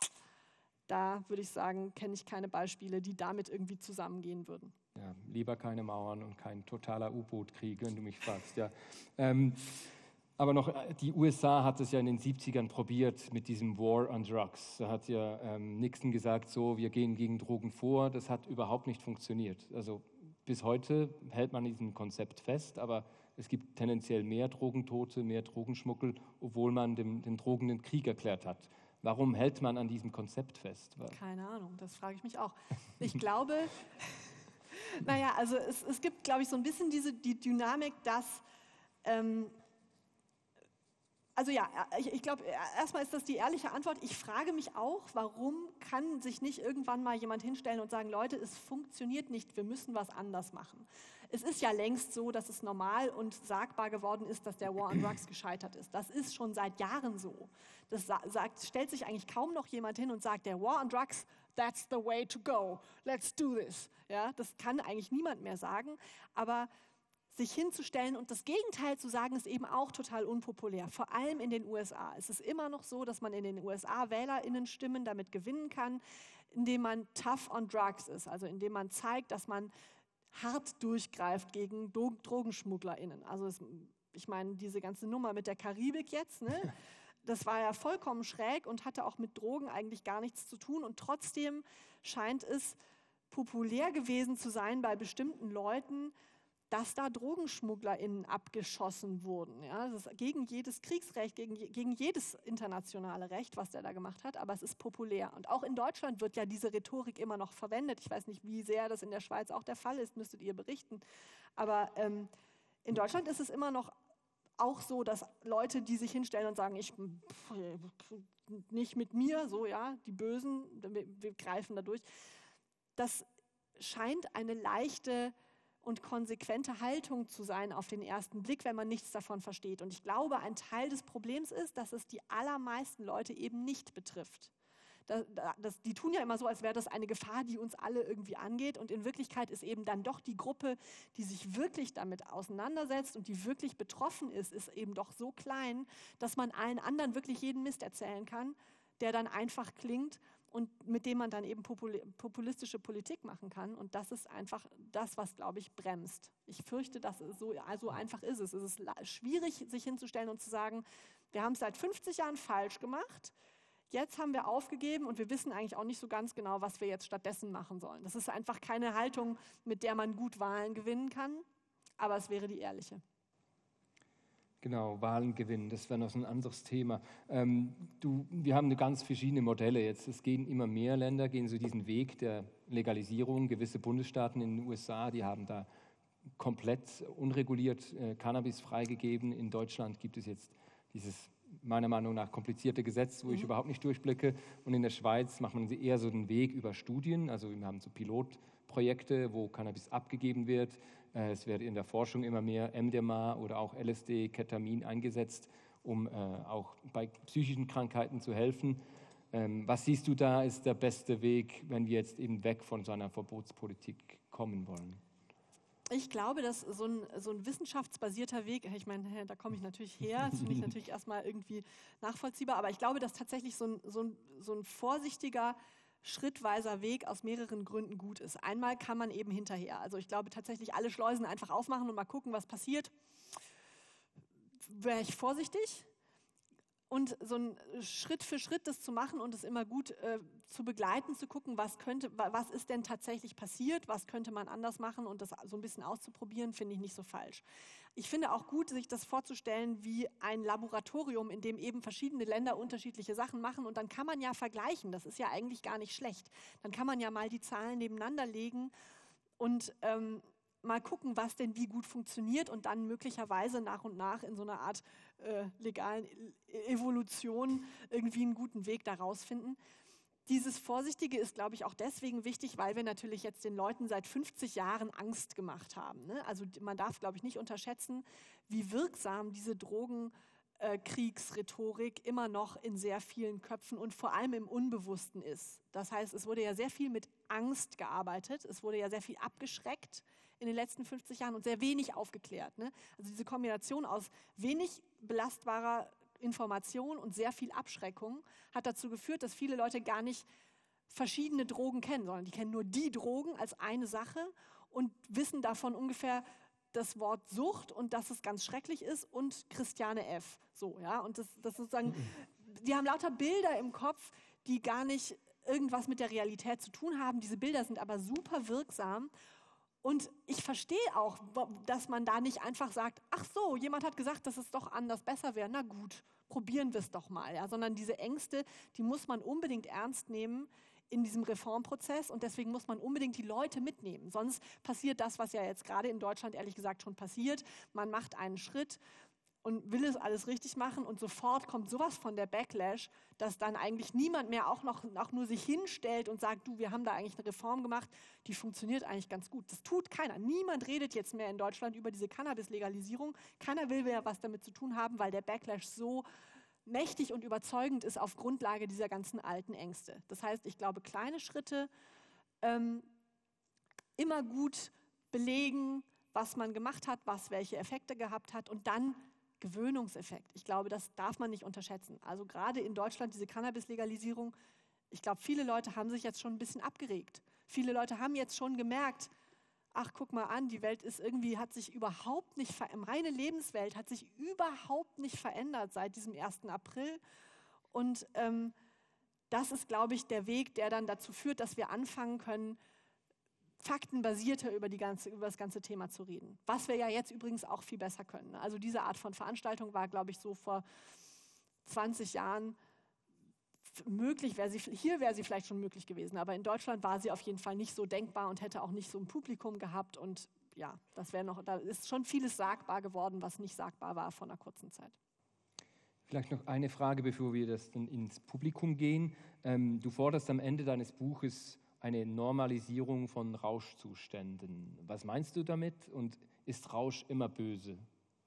Da würde ich sagen, kenne ich keine Beispiele, die damit irgendwie zusammengehen würden. Ja, lieber keine Mauern und kein totaler U-Boot-Krieg, wenn du mich fragst. Ja. Ähm, aber noch, die U S A hat es ja in den siebzigern probiert mit diesem War on Drugs. Da hat ja ähm, Nixon gesagt, so, wir gehen gegen Drogen vor. Das hat überhaupt nicht funktioniert. Also bis heute hält man diesem Konzept fest, aber es gibt tendenziell mehr Drogentote, mehr Drogenschmuggel, obwohl man dem, den Drogen den Krieg erklärt hat. Warum hält man an diesem Konzept fest? Keine Ahnung, das frage ich mich auch. Ich glaube, naja, also es, es gibt, glaube ich, so ein bisschen diese die Dynamik, dass, ähm, also ja, ich, ich glaube, erstmal ist das die ehrliche Antwort. Ich frage mich auch, warum kann sich nicht irgendwann mal jemand hinstellen und sagen, Leute, es funktioniert nicht, wir müssen was anders machen. Es ist ja längst so, dass es normal und sagbar geworden ist, dass der War on Drugs gescheitert ist. Das ist schon seit Jahren so. Das sagt, stellt sich eigentlich kaum noch jemand hin und sagt, der War on Drugs, that's the way to go. Let's do this. Ja, das kann eigentlich niemand mehr sagen. Aber sich hinzustellen und das Gegenteil zu sagen, ist eben auch total unpopulär. Vor allem in den U S A. Es ist immer noch so, dass man in den U S A WählerInnen-Stimmen damit gewinnen kann, indem man tough on drugs ist. Also indem man zeigt, dass man hart durchgreift gegen DrogenschmugglerInnen. Also es, ich meine, diese ganze Nummer mit der Karibik jetzt, ne, das war ja vollkommen schräg und hatte auch mit Drogen eigentlich gar nichts zu tun. Und trotzdem scheint es populär gewesen zu sein bei bestimmten Leuten, dass da DrogenschmugglerInnen abgeschossen wurden. Ja, das ist gegen jedes Kriegsrecht, gegen, gegen jedes internationale Recht, was der da gemacht hat, aber es ist populär. Und auch in Deutschland wird ja diese Rhetorik immer noch verwendet. Ich weiß nicht, wie sehr das in der Schweiz auch der Fall ist, müsstet ihr berichten. Aber ähm, in Deutschland ist es immer noch auch so, dass Leute, die sich hinstellen und sagen, ich pff, nicht mit mir, so ja, die Bösen, wir, wir greifen da durch, das scheint eine leichte und konsequente Haltung zu sein auf den ersten Blick, wenn man nichts davon versteht. Und ich glaube, ein Teil des Problems ist, dass es die allermeisten Leute eben nicht betrifft. Das, das, die tun ja immer so, als wäre das eine Gefahr, die uns alle irgendwie angeht. Und in Wirklichkeit ist eben dann doch die Gruppe, die sich wirklich damit auseinandersetzt und die wirklich betroffen ist, ist eben doch so klein, dass man allen anderen wirklich jeden Mist erzählen kann, der dann einfach klingt und mit dem man dann eben populistische Politik machen kann. Und das ist einfach das, was, glaube ich, bremst. Ich fürchte, dass es so also einfach ist es. Es ist schwierig, sich hinzustellen und zu sagen, wir haben es seit fünfzig Jahren falsch gemacht, jetzt haben wir aufgegeben und wir wissen eigentlich auch nicht so ganz genau, was wir jetzt stattdessen machen sollen. Das ist einfach keine Haltung, mit der man gut Wahlen gewinnen kann, aber es wäre die ehrliche. Genau, Wahlen gewinnen, das wäre noch so ein anderes Thema. Ähm, du, wir haben ganz verschiedene Modelle jetzt. Es gehen immer mehr Länder, gehen so diesen Weg der Legalisierung. Gewisse Bundesstaaten in den U S A, die haben da komplett unreguliert äh, Cannabis freigegeben. In Deutschland gibt es jetzt dieses meiner Meinung nach komplizierte Gesetz, wo ich mhm. überhaupt nicht durchblicke. Und in der Schweiz macht man eher so den Weg über Studien. Also wir haben so Pilotprojekte, wo Cannabis abgegeben wird. Es wird in der Forschung immer mehr M D M A oder auch L S D, Ketamin eingesetzt, um äh, auch bei psychischen Krankheiten zu helfen. Ähm, was siehst du da, ist der beste Weg, wenn wir jetzt eben weg von so einer Verbotspolitik kommen wollen? Ich glaube, dass so ein, so ein wissenschaftsbasierter Weg, ich meine, da komme ich natürlich her, das finde ich natürlich erstmal irgendwie nachvollziehbar, aber ich glaube, dass tatsächlich so ein, so ein, so ein vorsichtiger, schrittweiser Weg aus mehreren Gründen gut ist. Einmal kann man eben hinterher, also ich glaube tatsächlich alle Schleusen einfach aufmachen und mal gucken, was passiert, wäre ich vorsichtig. Und so ein Schritt für Schritt das zu machen und es immer gut äh, zu begleiten, zu gucken, was könnte, was ist denn tatsächlich passiert, was könnte man anders machen und das so ein bisschen auszuprobieren, finde ich nicht so falsch. Ich finde auch gut, sich das vorzustellen wie ein Laboratorium, in dem eben verschiedene Länder unterschiedliche Sachen machen und dann kann man ja vergleichen, das ist ja eigentlich gar nicht schlecht. Dann kann man ja mal die Zahlen nebeneinander legen und ähm, mal gucken, was denn wie gut funktioniert und dann möglicherweise nach und nach in so einer Art äh, legalen Evolution irgendwie einen guten Weg daraus finden. Dieses Vorsichtige ist, glaube ich, auch deswegen wichtig, weil wir natürlich jetzt den Leuten seit fünfzig Jahren Angst gemacht haben. Ne? Also man darf, glaube ich, nicht unterschätzen, wie wirksam diese Drogenkriegsrhetorik äh, immer noch in sehr vielen Köpfen und vor allem im Unbewussten ist. Das heißt, es wurde ja sehr viel mit Angst gearbeitet, es wurde ja sehr viel abgeschreckt in den letzten fünfzig Jahren und sehr wenig aufgeklärt. Ne? Also diese Kombination aus wenig belastbarer Information und sehr viel Abschreckung hat dazu geführt, dass viele Leute gar nicht verschiedene Drogen kennen, sondern die kennen nur die Drogen als eine Sache und wissen davon ungefähr das Wort Sucht und dass es ganz schrecklich ist und Christiane F. So, ja, und das, das sozusagen, die haben lauter Bilder im Kopf, die gar nicht irgendwas mit der Realität zu tun haben. Diese Bilder sind aber super wirksam. Und ich verstehe auch, dass man da nicht einfach sagt, ach so, jemand hat gesagt, dass es doch anders besser wäre. Na gut, probieren wir es doch mal. Ja? Sondern diese Ängste, die muss man unbedingt ernst nehmen in diesem Reformprozess und deswegen muss man unbedingt die Leute mitnehmen. Sonst passiert das, was ja jetzt gerade in Deutschland ehrlich gesagt schon passiert. Man macht einen Schritt und will es alles richtig machen und sofort kommt sowas von der Backlash, dass dann eigentlich niemand mehr auch noch auch nur sich hinstellt und sagt, du, wir haben da eigentlich eine Reform gemacht, die funktioniert eigentlich ganz gut. Das tut keiner. Niemand redet jetzt mehr in Deutschland über diese Cannabis-Legalisierung. Keiner will mehr was damit zu tun haben, weil der Backlash so mächtig und überzeugend ist auf Grundlage dieser ganzen alten Ängste. Das heißt, ich glaube, kleine Schritte ähm, immer gut belegen, was man gemacht hat, was welche Effekte gehabt hat und dann Gewöhnungseffekt. Ich glaube, das darf man nicht unterschätzen. Also gerade in Deutschland diese Cannabis-Legalisierung, ich glaube, viele Leute haben sich jetzt schon ein bisschen abgeregt. Viele Leute haben jetzt schon gemerkt, ach, guck mal an, die Welt ist irgendwie, hat sich überhaupt nicht verändert, meine Lebenswelt hat sich überhaupt nicht verändert seit diesem ersten April. Und ähm, das ist, glaube ich, der Weg, der dann dazu führt, dass wir anfangen können, faktenbasierter über, die ganze, über das ganze Thema zu reden. Was wir ja jetzt übrigens auch viel besser können. Also diese Art von Veranstaltung war, glaube ich, so vor zwanzig Jahren möglich. Wäre sie, hier wäre sie vielleicht schon möglich gewesen, aber in Deutschland war sie auf jeden Fall nicht so denkbar und hätte auch nicht so ein Publikum gehabt. Und ja, das wäre noch, da ist schon vieles sagbar geworden, was nicht sagbar war vor einer kurzen Zeit. Vielleicht noch eine Frage, bevor wir das dann ins Publikum gehen. Ähm, du forderst am Ende deines Buches eine Normalisierung von Rauschzuständen. Was meinst du damit und ist Rausch immer böse?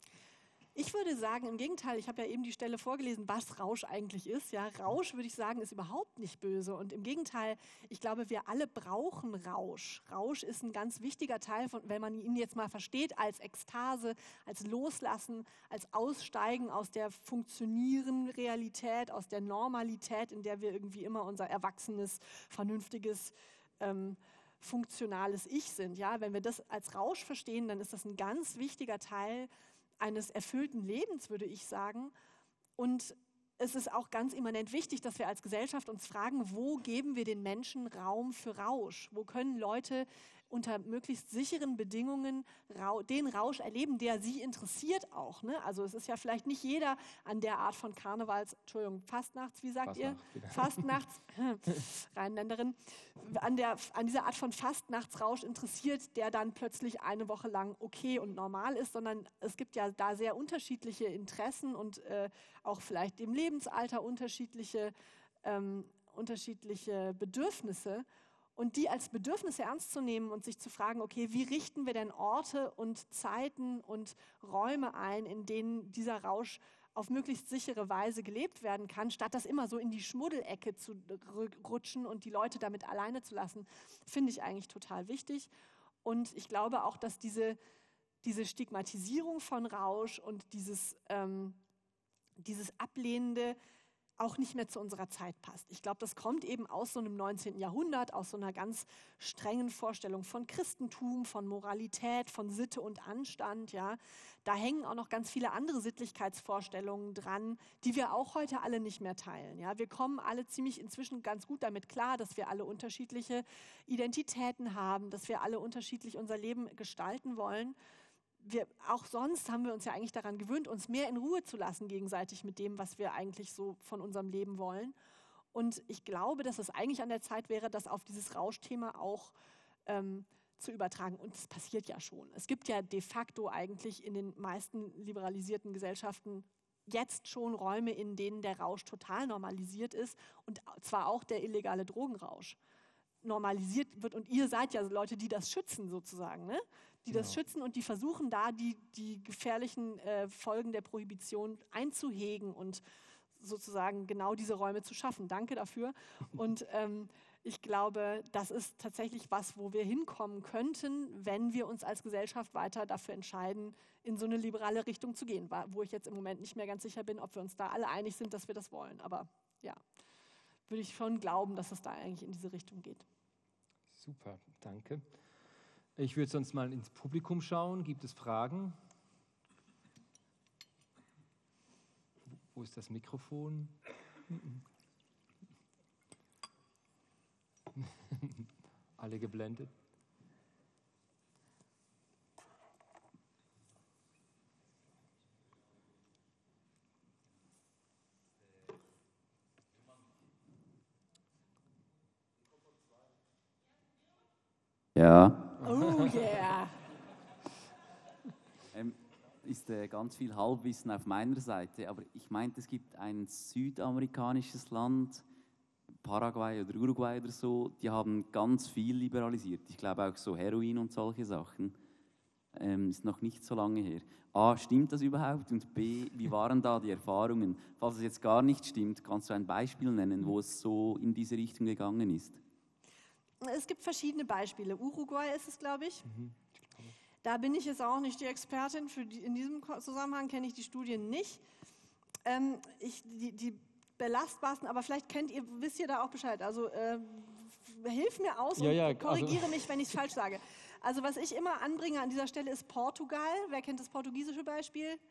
Ich würde sagen, im Gegenteil, ich habe ja eben die Stelle vorgelesen, was Rausch eigentlich ist. Ja, Rausch, würde ich sagen, ist überhaupt nicht böse. Und im Gegenteil, ich glaube, wir alle brauchen Rausch. Rausch ist ein ganz wichtiger Teil, von, wenn man ihn jetzt mal versteht, als Ekstase, als Loslassen, als Aussteigen aus der funktionierenden Realität, aus der Normalität, in der wir irgendwie immer unser erwachsenes, vernünftiges, ähm, funktionales Ich sind. Ja, wenn wir das als Rausch verstehen, dann ist das ein ganz wichtiger Teil eines erfüllten Lebens, würde ich sagen. Und es ist auch ganz immanent wichtig, dass wir als Gesellschaft uns fragen, wo geben wir den Menschen Raum für Rausch? Wo können Leute unter möglichst sicheren Bedingungen den Rausch erleben, der sie interessiert auch. Ne? Also es ist ja vielleicht nicht jeder an der Art von Karnevals, Entschuldigung, Fastnachts, wie sagt Fastnacht, ihr? genau. Fastnachts, Rheinländerin, an, der, an dieser Art von Fastnachtsrausch interessiert, der dann plötzlich eine Woche lang okay und normal ist, sondern es gibt ja da sehr unterschiedliche Interessen und äh, auch vielleicht im Lebensalter unterschiedliche, ähm, unterschiedliche Bedürfnisse. Und die als Bedürfnisse ernst zu nehmen und sich zu fragen, okay, wie richten wir denn Orte und Zeiten und Räume ein, in denen dieser Rausch auf möglichst sichere Weise gelebt werden kann, statt das immer so in die Schmuddelecke zu rutschen und die Leute damit alleine zu lassen, finde ich eigentlich total wichtig. Und ich glaube auch, dass diese, diese Stigmatisierung von Rausch und dieses, ähm, dieses ablehnende, auch nicht mehr zu unserer Zeit passt. Ich glaube, das kommt eben aus so einem neunzehnten Jahrhundert, aus so einer ganz strengen Vorstellung von Christentum, von Moralität, von Sitte und Anstand. Ja. Da hängen auch noch ganz viele andere Sittlichkeitsvorstellungen dran, die wir auch heute alle nicht mehr teilen. Ja. Wir kommen alle ziemlich inzwischen ganz gut damit klar, dass wir alle unterschiedliche Identitäten haben, dass wir alle unterschiedlich unser Leben gestalten wollen. Wir, auch sonst haben wir uns ja eigentlich daran gewöhnt, uns mehr in Ruhe zu lassen gegenseitig mit dem, was wir eigentlich so von unserem Leben wollen. Und ich glaube, dass es eigentlich an der Zeit wäre, das auf dieses Rauschthema auch ähm, zu übertragen. Und das passiert ja schon. Es gibt ja de facto eigentlich in den meisten liberalisierten Gesellschaften jetzt schon Räume, in denen der Rausch total normalisiert ist und zwar auch der illegale Drogenrausch normalisiert wird. Und ihr seid ja Leute, die das schützen sozusagen, ne? die das Genau. schützen und die versuchen da, die, die gefährlichen äh, Folgen der Prohibition einzuhegen und sozusagen genau diese Räume zu schaffen. Danke dafür. Und ähm, ich glaube, das ist tatsächlich was, wo wir hinkommen könnten, wenn wir uns als Gesellschaft weiter dafür entscheiden, in so eine liberale Richtung zu gehen, wo ich jetzt im Moment nicht mehr ganz sicher bin, ob wir uns da alle einig sind, dass wir das wollen. Aber ja, würde ich schon glauben, dass es da eigentlich in diese Richtung geht. Super, danke. Ich würde sonst mal ins Publikum schauen. Gibt es Fragen? Wo ist das Mikrofon? Alle geblendet. Ja. Oh yeah. Ähm, ist äh, ganz viel Halbwissen auf meiner Seite, aber ich meinte, es gibt ein südamerikanisches Land, Paraguay oder Uruguay oder so, die haben ganz viel liberalisiert. Ich glaube auch so Heroin und solche Sachen. Ähm, ist noch nicht so lange her. A, stimmt das überhaupt? Und B, wie waren da die Erfahrungen? Falls es jetzt gar nicht stimmt, kannst du ein Beispiel nennen, wo es so in diese Richtung gegangen ist? Es gibt verschiedene Beispiele. Uruguay ist es, glaube ich. Mhm. Da bin ich jetzt auch nicht die Expertin. Für die, in diesem Zusammenhang kenne ich die Studien nicht. Ähm, ich, die, die belastbarsten, aber vielleicht kennt ihr, wisst ihr da auch Bescheid. Also äh, hilf mir aus ja, und ja, korrigiere also. mich, wenn ich es falsch sage. Also was ich immer anbringe an dieser Stelle ist Portugal. Wer kennt das portugiesische Beispiel?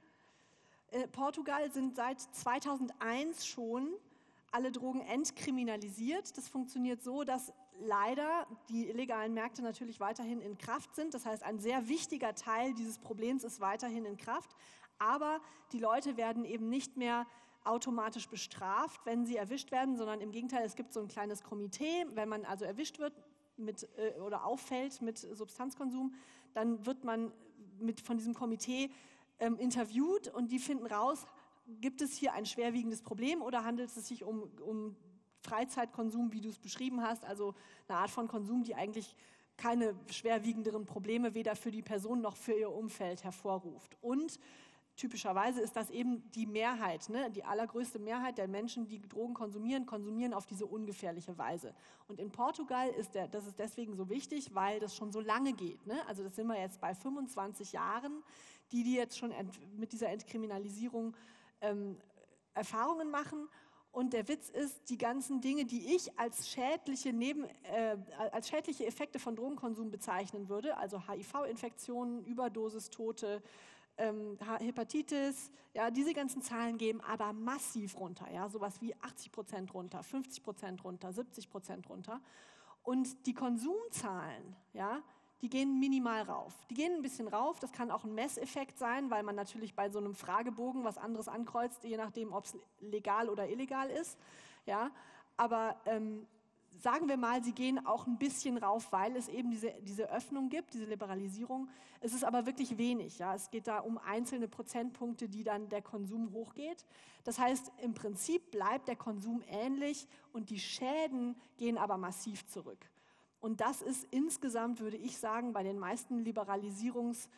Äh, Portugal sind seit zweitausendeins schon alle Drogen entkriminalisiert. Das funktioniert so, dass leider die illegalen Märkte natürlich weiterhin in Kraft sind. Das heißt, ein sehr wichtiger Teil dieses Problems ist weiterhin in Kraft. Aber die Leute werden eben nicht mehr automatisch bestraft, wenn sie erwischt werden, sondern im Gegenteil, es gibt so ein kleines Komitee. Wenn man also erwischt wird mit, äh, oder auffällt mit Substanzkonsum, dann wird man mit, von diesem Komitee ähm, interviewt und die finden raus, gibt es hier ein schwerwiegendes Problem oder handelt es sich um, um Freizeitkonsum, wie du es beschrieben hast, also eine Art von Konsum, die eigentlich keine schwerwiegenderen Probleme weder für die Person noch für ihr Umfeld hervorruft. Und typischerweise ist das eben die Mehrheit, ne? Die allergrößte Mehrheit der Menschen, die Drogen konsumieren, konsumieren auf diese ungefährliche Weise. Und in Portugal ist der, das ist deswegen so wichtig, weil das schon so lange geht. Ne? Also das sind wir jetzt bei fünfundzwanzig Jahren, die die jetzt schon ent, mit dieser Entkriminalisierung ähm, Erfahrungen machen. Und der Witz ist, die ganzen Dinge, die ich als schädliche, Neben, äh, als schädliche Effekte von Drogenkonsum bezeichnen würde, also H I V-Infektionen, Überdosistote, ähm, Hepatitis, ja, diese ganzen Zahlen gehen aber massiv runter, ja, sowas wie achtzig Prozent runter, fünfzig Prozent runter, siebzig Prozent runter. Und die Konsumzahlen, ja, die gehen minimal rauf. Die gehen ein bisschen rauf, das kann auch ein Messeffekt sein, weil man natürlich bei so einem Fragebogen was anderes ankreuzt, je nachdem, ob es legal oder illegal ist. Ja? Aber ähm, sagen wir mal, sie gehen auch ein bisschen rauf, weil es eben diese, diese Öffnung gibt, diese Liberalisierung. Es ist aber wirklich wenig. Ja? Es geht da um einzelne Prozentpunkte, die dann der Konsum hochgeht. Das heißt, im Prinzip bleibt der Konsum ähnlich und die Schäden gehen aber massiv zurück. Und das ist insgesamt, würde ich sagen, bei den meisten Liberalisierungsversuchen,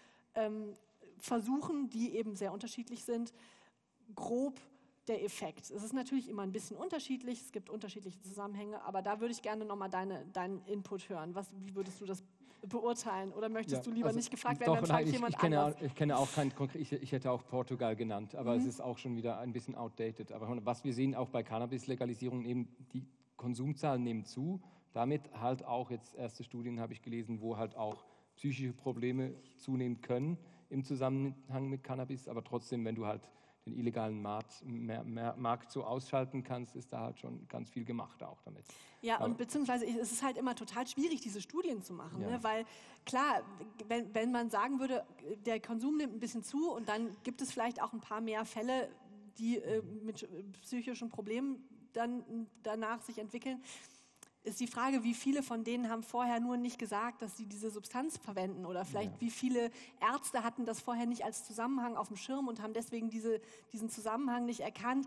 ähm, die eben sehr unterschiedlich sind, grob der Effekt. Es ist natürlich immer ein bisschen unterschiedlich, es gibt unterschiedliche Zusammenhänge, aber da würde ich gerne nochmal deine, deinen Input hören. Was, wie würdest du das beurteilen? Oder möchtest Ja, du lieber also nicht gefragt doch, werden, dann nein, fragt ich, jemand ich kenne, anders. auch- ich kenne auch kein konkret, ich, ich hätte auch Portugal genannt, aber Mhm. es ist auch schon wieder ein bisschen outdated. Aber was wir sehen, auch bei Cannabis-Legalisierung, eben die Konsumzahlen nehmen zu. Damit halt auch, jetzt erste Studien habe ich gelesen, wo halt auch psychische Probleme zunehmen können im Zusammenhang mit Cannabis. Aber trotzdem, wenn du halt den illegalen Markt, mehr, mehr, Markt so ausschalten kannst, ist da halt schon ganz viel gemacht auch damit. Ja, Aber- und beziehungsweise ich- es ist halt immer total schwierig, diese Studien zu machen, Ja. ne? Weil klar, wenn, wenn man sagen würde, der Konsum nimmt ein bisschen zu und dann gibt es vielleicht auch ein paar mehr Fälle, die äh, mit psychischen Problemen dann danach sich entwickeln, ist die Frage, wie viele von denen haben vorher nur nicht gesagt, dass sie diese Substanz verwenden oder vielleicht Ja. wie viele Ärzte hatten das vorher nicht als Zusammenhang auf dem Schirm und haben deswegen diese, diesen Zusammenhang nicht erkannt.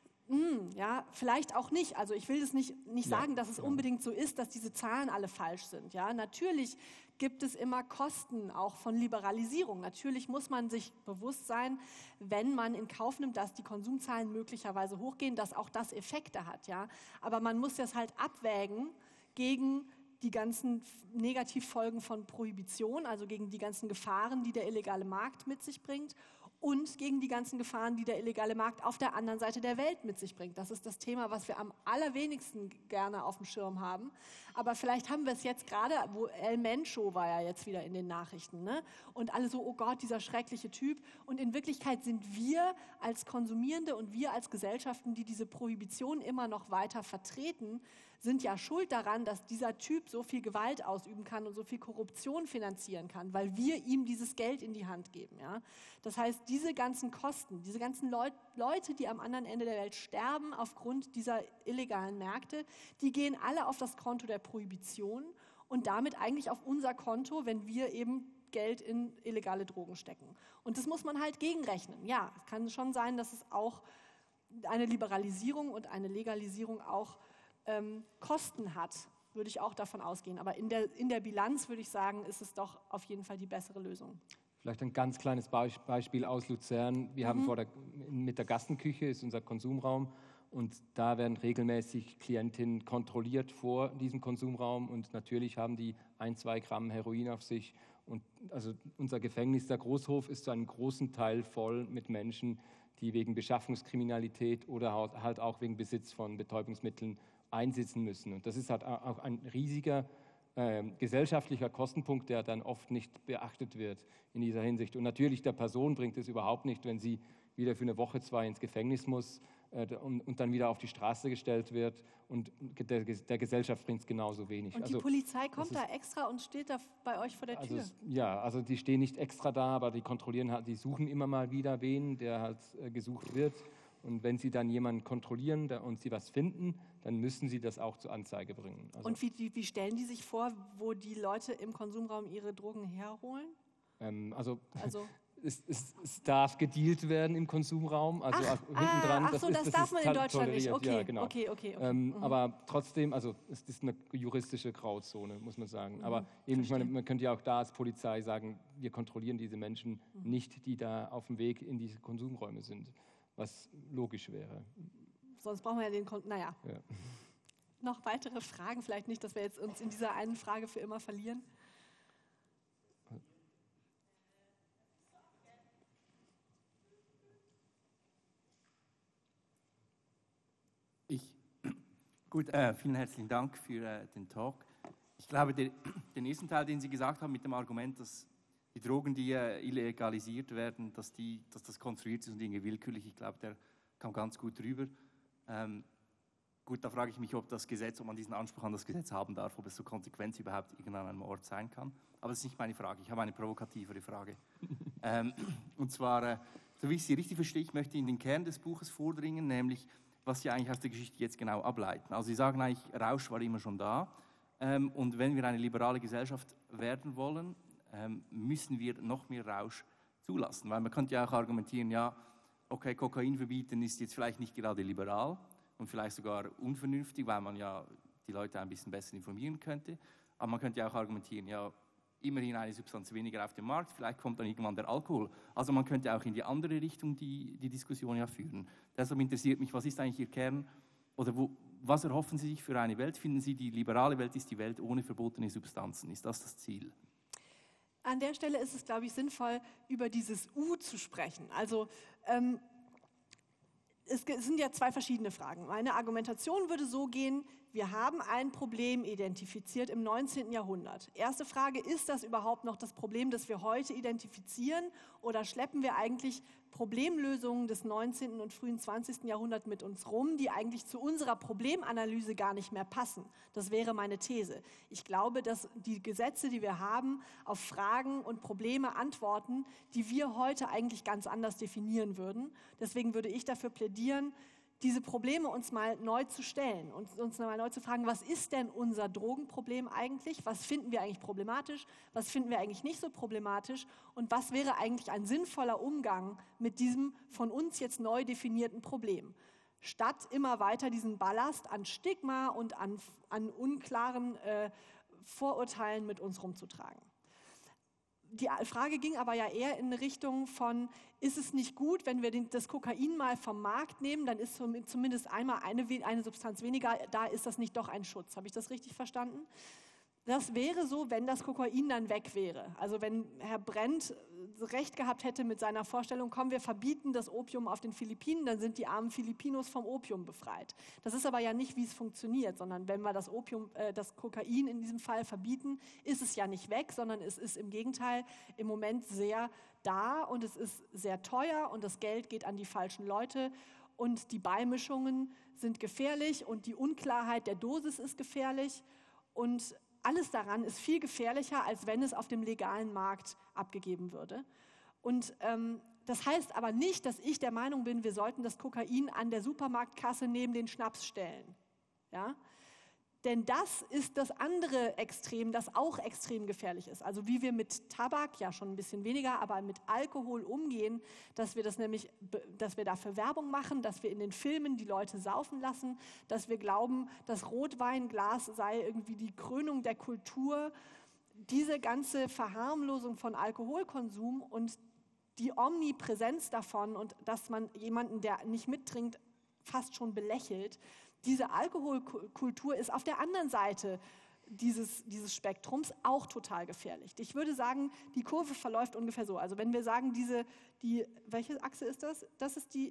Hm, ja, vielleicht auch nicht. Also ich will das nicht, nicht Ja, sagen, dass es ja. unbedingt so ist, dass diese Zahlen alle falsch sind. Ja, natürlich gibt es immer Kosten auch von Liberalisierung. Natürlich muss man sich bewusst sein, wenn man in Kauf nimmt, dass die Konsumzahlen möglicherweise hochgehen, dass auch das Effekte hat. Ja, aber man muss das halt abwägen gegen die ganzen Negativfolgen von Prohibition, also gegen die ganzen Gefahren, die der illegale Markt mit sich bringt. Und gegen die ganzen Gefahren, die der illegale Markt auf der anderen Seite der Welt mit sich bringt. Das ist das Thema, was wir am allerwenigsten gerne auf dem Schirm haben. Aber vielleicht haben wir es jetzt gerade, wo El Mencho war ja jetzt wieder in den Nachrichten, ne? Und alle so, oh Gott, dieser schreckliche Typ. Und in Wirklichkeit sind wir als Konsumierende und wir als Gesellschaften, die diese Prohibition immer noch weiter vertreten, sind ja schuld daran, dass dieser Typ so viel Gewalt ausüben kann und so viel Korruption finanzieren kann, weil wir ihm dieses Geld in die Hand geben. Ja? Das heißt, diese ganzen Kosten, diese ganzen Leut, Leute, die am anderen Ende der Welt sterben aufgrund dieser illegalen Märkte, die gehen alle auf das Konto der Prohibition und damit eigentlich auf unser Konto, wenn wir eben Geld in illegale Drogen stecken. Und das muss man halt gegenrechnen. Ja, es kann schon sein, dass es auch eine Liberalisierung und eine Legalisierung auch ähm, Kosten hat, würde ich auch davon ausgehen. Aber in der, in der Bilanz würde ich sagen, ist es doch auf jeden Fall die bessere Lösung. Vielleicht ein ganz kleines Beis- Beispiel aus Luzern. Wir haben vor der, mit der Gassenküche, ist unser Konsumraum, und da werden regelmäßig Klientinnen kontrolliert vor diesem Konsumraum und natürlich haben die ein, zwei Gramm Heroin auf sich. Und also unser Gefängnis, der Großhof, ist zu einem großen Teil voll mit Menschen, die wegen Beschaffungskriminalität oder halt auch wegen Besitz von Betäubungsmitteln einsitzen müssen. Und das ist halt auch ein riesiger äh, gesellschaftlicher Kostenpunkt, der dann oft nicht beachtet wird in dieser Hinsicht. Und natürlich der Person bringt es überhaupt nicht, wenn sie wieder für eine Woche, zwei ins Gefängnis muss äh, und, und dann wieder auf die Straße gestellt wird. Und der, der Gesellschaft bringt es genauso wenig. Und die Also, Polizei kommt ist- da extra und steht da bei euch vor der also Tür? es, ja, also die stehen nicht extra da, aber die kontrollieren halt, die suchen immer mal wieder wen, der halt äh, gesucht wird. Und wenn sie dann jemanden kontrollieren der, und sie was finden, dann müssen sie das auch zur Anzeige bringen. Also, Und wie, wie, wie stellen die sich vor, wo die Leute im Konsumraum ihre Drogen herholen? ähm, also Also, es, es, es darf gedealt werden im Konsumraum, also ach, hinten dran. ah, ach so, das, darf ist man in halt Deutschland nicht. toleriert. Okay, Ja, genau. okay, okay. okay. Ähm, Mhm. Aber trotzdem, also es ist eine juristische Grauzone, muss man sagen. Aber eben, ich meine, verstehe. man könnte ja auch da als Polizei sagen, wir kontrollieren diese Menschen nicht, die da auf dem Weg in diese Konsumräume sind, was logisch wäre. Sonst brauchen wir ja den Kon Naja. Ja. Noch weitere Fragen? Vielleicht nicht, dass wir jetzt uns in dieser einen Frage für immer verlieren. Ich. Gut, äh, vielen herzlichen Dank für äh, den Talk. Ich glaube, der, den ersten Teil, den Sie gesagt haben mit dem Argument, dass die Drogen, die äh, illegalisiert werden, dass, die, dass das konstruiert ist und irgendwie willkürlich, ich glaube, der kam ganz gut rüber. Ähm, gut, da frage ich mich, ob das Gesetz, ob man diesen Anspruch an das Gesetz haben darf, ob es so konsequent überhaupt irgendwann an einem Ort sein kann. Aber das ist nicht meine Frage, ich habe eine provokativere Frage. ähm, und zwar, äh, so wie ich Sie richtig verstehe, ich möchte in den Kern des Buches vordringen, nämlich was Sie eigentlich aus der Geschichte jetzt genau ableiten. Also Sie sagen eigentlich, Rausch war immer schon da. Ähm, und wenn wir eine liberale Gesellschaft werden wollen, ähm, müssen wir noch mehr Rausch zulassen. Weil man könnte ja auch argumentieren, ja, okay, Kokain verbieten ist jetzt vielleicht nicht gerade liberal und vielleicht sogar unvernünftig, weil man ja die Leute ein bisschen besser informieren könnte. Aber man könnte ja auch argumentieren, ja, immerhin eine Substanz weniger auf dem Markt, vielleicht kommt dann irgendwann der Alkohol. Also man könnte auch in die andere Richtung die, die Diskussion ja führen. Deshalb interessiert mich, was ist eigentlich Ihr Kern, oder wo, was erhoffen Sie sich für eine Welt? Finden Sie, die liberale Welt ist die Welt ohne verbotene Substanzen? Ist das das Ziel? An der Stelle ist es, glaube ich, sinnvoll, über dieses U zu sprechen. Also ähm, es sind ja zwei verschiedene Fragen. Meine Argumentation würde so gehen, wir haben ein Problem identifiziert im neunzehnten Jahrhundert. Erste Frage, ist das überhaupt noch das Problem, das wir heute identifizieren, oder schleppen wir eigentlich Problemlösungen des neunzehnten und frühen zwanzigsten Jahrhunderts mit uns rum, die eigentlich zu unserer Problemanalyse gar nicht mehr passen? Das wäre meine These. Ich glaube, dass die Gesetze, die wir haben, auf Fragen und Probleme antworten, die wir heute eigentlich ganz anders definieren würden. Deswegen würde ich dafür plädieren, diese Probleme uns mal neu zu stellen und uns mal neu zu fragen, was ist denn unser Drogenproblem eigentlich? Was finden wir eigentlich problematisch? Was finden wir eigentlich nicht so problematisch? Und was wäre eigentlich ein sinnvoller Umgang mit diesem von uns jetzt neu definierten Problem? Statt immer weiter diesen Ballast an Stigma und an, an unklaren äh, Vorurteilen mit uns rumzutragen. Die Frage ging aber ja eher in eine Richtung von, ist es nicht gut, wenn wir den, das Kokain mal vom Markt nehmen, dann ist zumindest einmal eine, eine Substanz weniger, da ist das nicht doch ein Schutz. Habe ich das richtig verstanden? Das wäre so, wenn das Kokain dann weg wäre. Also wenn Herr Brent recht gehabt hätte mit seiner Vorstellung, komm, wir verbieten das Opium auf den Philippinen, dann sind die armen Filipinos vom Opium befreit. Das ist aber ja nicht, wie es funktioniert, sondern wenn wir das Opium, äh, das Kokain in diesem Fall verbieten, ist es ja nicht weg, sondern es ist im Gegenteil im Moment sehr da und es ist sehr teuer und das Geld geht an die falschen Leute und die Beimischungen sind gefährlich und die Unklarheit der Dosis ist gefährlich und alles daran ist viel gefährlicher, als wenn es auf dem legalen Markt abgegeben würde. Und ähm, das heißt aber nicht, dass ich der Meinung bin, wir sollten das Kokain an der Supermarktkasse neben den Schnaps stellen. Ja? Denn das ist das andere Extrem, das auch extrem gefährlich ist. Also wie wir mit Tabak, ja schon ein bisschen weniger, aber mit Alkohol umgehen, dass wir das nämlich, dass wir dafür Werbung machen, dass wir in den Filmen die Leute saufen lassen, dass wir glauben, das Rotweinglas sei irgendwie die Krönung der Kultur. Diese ganze Verharmlosung von Alkoholkonsum und die Omnipräsenz davon und dass man jemanden, der nicht mittrinkt, fast schon belächelt. Diese Alkoholkultur ist auf der anderen Seite dieses, dieses Spektrums auch total gefährlich. Ich würde sagen, die Kurve verläuft ungefähr so. Also wenn wir sagen, diese, die, welche Achse ist das? Das ist die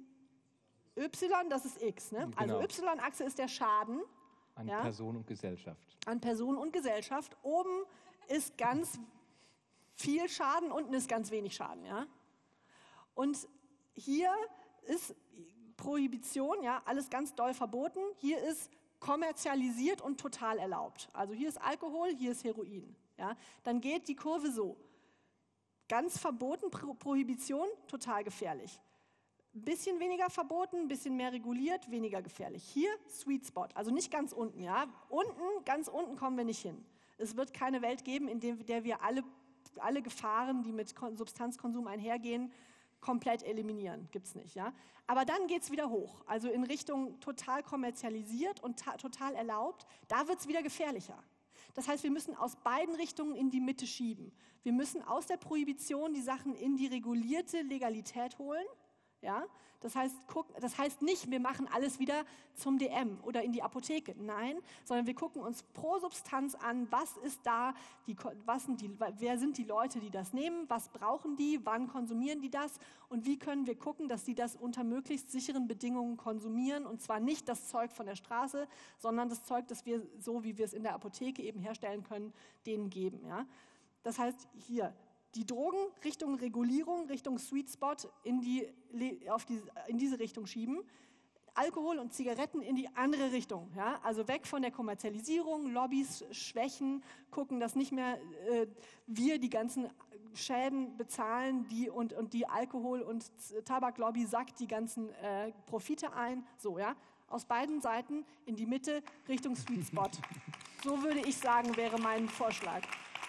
Y, das ist X. Ne? Genau. Also Y-Achse ist der Schaden. An ja? Person und Gesellschaft. An Person und Gesellschaft. Oben ist ganz viel Schaden, unten ist ganz wenig Schaden. Ja? Und hier ist Prohibition, ja, alles ganz doll verboten. Hier ist kommerzialisiert und total erlaubt. Also hier ist Alkohol, hier ist Heroin. Ja. Dann geht die Kurve so. Ganz verboten, Pro- Prohibition, total gefährlich. Ein bisschen weniger verboten, ein bisschen mehr reguliert, weniger gefährlich. Hier Sweet Spot, also nicht ganz unten. Ja. Unten, ganz unten kommen wir nicht hin. Es wird keine Welt geben, in der wir alle, alle Gefahren, die mit Substanzkonsum einhergehen, komplett eliminieren, gibt es nicht. Ja? Aber dann geht es wieder hoch, also in Richtung total kommerzialisiert und ta- total erlaubt, da wird es wieder gefährlicher. Das heißt, wir müssen aus beiden Richtungen in die Mitte schieben. Wir müssen aus der Prohibition die Sachen in die regulierte Legalität holen. Ja? Das heißt, guck, das heißt nicht, wir machen alles wieder zum D M oder in die Apotheke. Nein, sondern wir gucken uns pro Substanz an, was ist da, die, was sind die, wer sind die Leute, die das nehmen, was brauchen die, wann konsumieren die das und wie können wir gucken, dass die das unter möglichst sicheren Bedingungen konsumieren und zwar nicht das Zeug von der Straße, sondern das Zeug, das wir, so wie wir es in der Apotheke eben herstellen können, denen geben. Ja? Das heißt, hier, die Drogen Richtung Regulierung, Richtung Sweet Spot in, die, auf die, in diese Richtung schieben. Alkohol und Zigaretten in die andere Richtung. Ja? Also weg von der Kommerzialisierung, Lobbys schwächen, gucken, dass nicht mehr äh, wir die ganzen Schäden bezahlen die und, und die Alkohol- und Tabaklobby sackt die ganzen äh, Profite ein. So, ja? Aus beiden Seiten in die Mitte Richtung Sweet Spot. So würde ich sagen, wäre mein Vorschlag.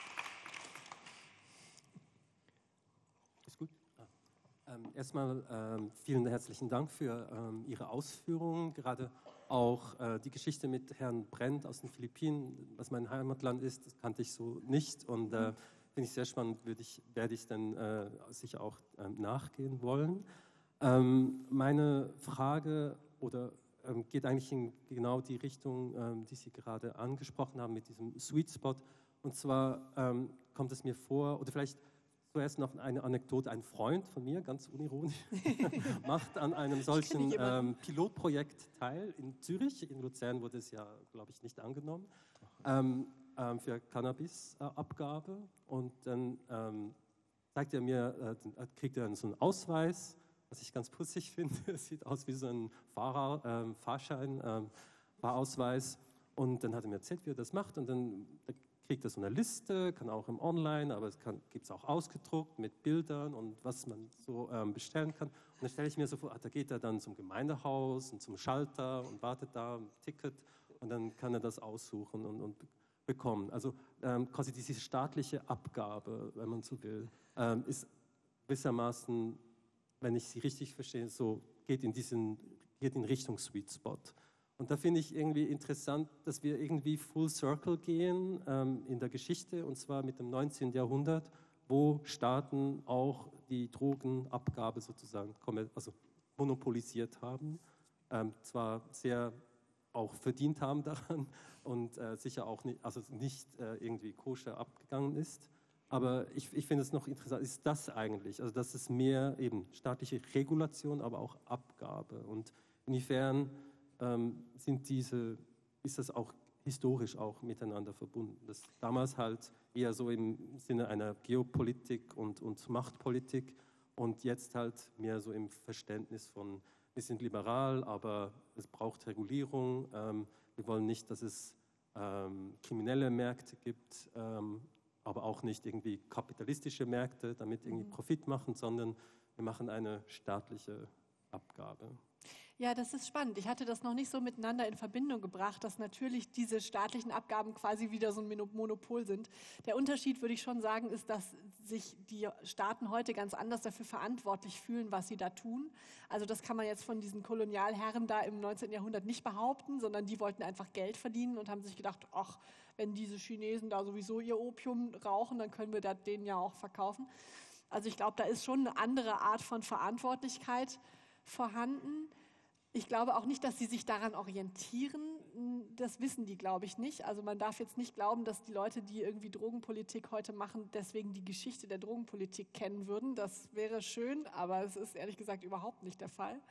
Ähm, erstmal ähm, vielen herzlichen Dank für ähm, Ihre Ausführungen, gerade auch äh, die Geschichte mit Herrn Brent aus den Philippinen, was mein Heimatland ist, das kannte ich so nicht und äh, finde ich sehr spannend, würde ich, werde ich dann äh, sicher auch ähm, nachgehen wollen. Ähm, meine Frage oder ähm, geht eigentlich in genau die Richtung, ähm, die Sie gerade angesprochen haben, mit diesem Sweet Spot. Und zwar ähm, kommt es mir vor, oder vielleicht zuerst noch eine Anekdote, ein Freund von mir, ganz unironisch, macht an einem solchen ähm, Pilotprojekt teil in Zürich. In Luzern wurde es ja, glaube ich, nicht angenommen, ähm, ähm, für Cannabisabgabe. Und dann ähm, zeigt er mir, äh, kriegt er so einen Ausweis, was ich ganz putzig finde. Es sieht aus wie so ein Fahrer, ähm, Fahrschein, ähm, Fahrausweis. Und dann hat er mir erzählt, wie er das macht. Und dann kriegt er so eine Liste, kann auch im Online, aber es gibt es auch ausgedruckt mit Bildern und was man so ähm, bestellen kann. Und dann stelle ich mir so vor, ah, da geht er dann zum Gemeindehaus und zum Schalter und wartet da ein Ticket und dann kann er das aussuchen und, und bekommen. Also ähm, quasi diese staatliche Abgabe, wenn man so will, ähm, ist gewissermaßen, wenn ich sie richtig verstehe, so geht in diesen, geht in Richtung Sweet Spot. Und da finde ich irgendwie interessant, dass wir irgendwie full circle gehen ähm, in der Geschichte, und zwar mit dem neunzehnten Jahrhundert, wo Staaten auch die Drogenabgabe sozusagen also monopolisiert haben, ähm, zwar sehr auch verdient haben daran und äh, sicher auch nicht, also nicht äh, irgendwie koscher abgegangen ist. Aber ich, ich finde es noch interessant, ist das eigentlich, also das ist mehr eben staatliche Regulation, aber auch Abgabe. Und inwiefern ähm, sind diese, ist das auch historisch auch miteinander verbunden? Das damals halt eher so im Sinne einer Geopolitik und, und Machtpolitik und jetzt halt mehr so im Verständnis von, wir sind liberal, aber es braucht Regulierung. Ähm, wir wollen nicht, dass es ähm, kriminelle Märkte gibt, ähm, aber auch nicht irgendwie kapitalistische Märkte, damit irgendwie Profit machen, sondern wir machen eine staatliche Abgabe. Ja, das ist spannend. Ich hatte das noch nicht so miteinander in Verbindung gebracht, dass natürlich diese staatlichen Abgaben quasi wieder so ein Monopol sind. Der Unterschied, würde ich schon sagen, ist, dass sich die Staaten heute ganz anders dafür verantwortlich fühlen, was sie da tun. Also das kann man jetzt von diesen Kolonialherren da im neunzehnten Jahrhundert nicht behaupten, sondern die wollten einfach Geld verdienen und haben sich gedacht, ach, wenn diese Chinesen da sowieso ihr Opium rauchen, dann können wir das denen ja auch verkaufen. Also ich glaube, da ist schon eine andere Art von Verantwortlichkeit vorhanden. Ich glaube auch nicht, dass sie sich daran orientieren. Das wissen die, glaube ich, nicht. Also man darf jetzt nicht glauben, dass die Leute, die irgendwie Drogenpolitik heute machen, deswegen die Geschichte der Drogenpolitik kennen würden. Das wäre schön, aber es ist ehrlich gesagt überhaupt nicht der Fall.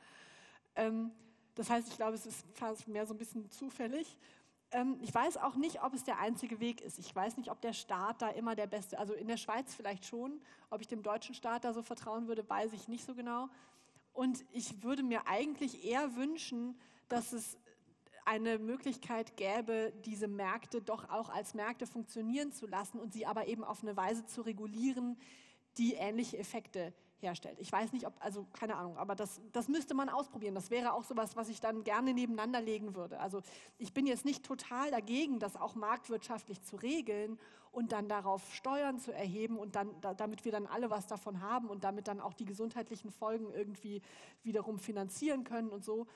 Ähm, das heißt, ich glaube, es ist fast mehr so ein bisschen zufällig. Ähm, ich weiß auch nicht, ob es der einzige Weg ist. Ich weiß nicht, ob der Staat da immer der beste, also in der Schweiz vielleicht schon. Ob ich dem deutschen Staat da so vertrauen würde, weiß ich nicht so genau. Und ich würde mir eigentlich eher wünschen, dass es eine Möglichkeit gäbe, diese Märkte doch auch als Märkte funktionieren zu lassen und sie aber eben auf eine Weise zu regulieren, die ähnliche Effekte herstellt. Ich weiß nicht, ob, also keine Ahnung, aber das, das müsste man ausprobieren. Das wäre auch sowas, was ich dann gerne nebeneinander legen würde. Also ich bin jetzt nicht total dagegen, das auch marktwirtschaftlich zu regeln und dann darauf Steuern zu erheben und dann, da, damit wir dann alle was davon haben und damit dann auch die gesundheitlichen Folgen irgendwie wiederum finanzieren können und so.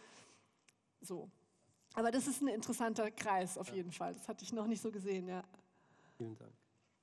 So. Aber das ist ein interessanter Kreis auf jeden Fall. Das hatte ich noch nicht so gesehen, ja. Vielen Dank.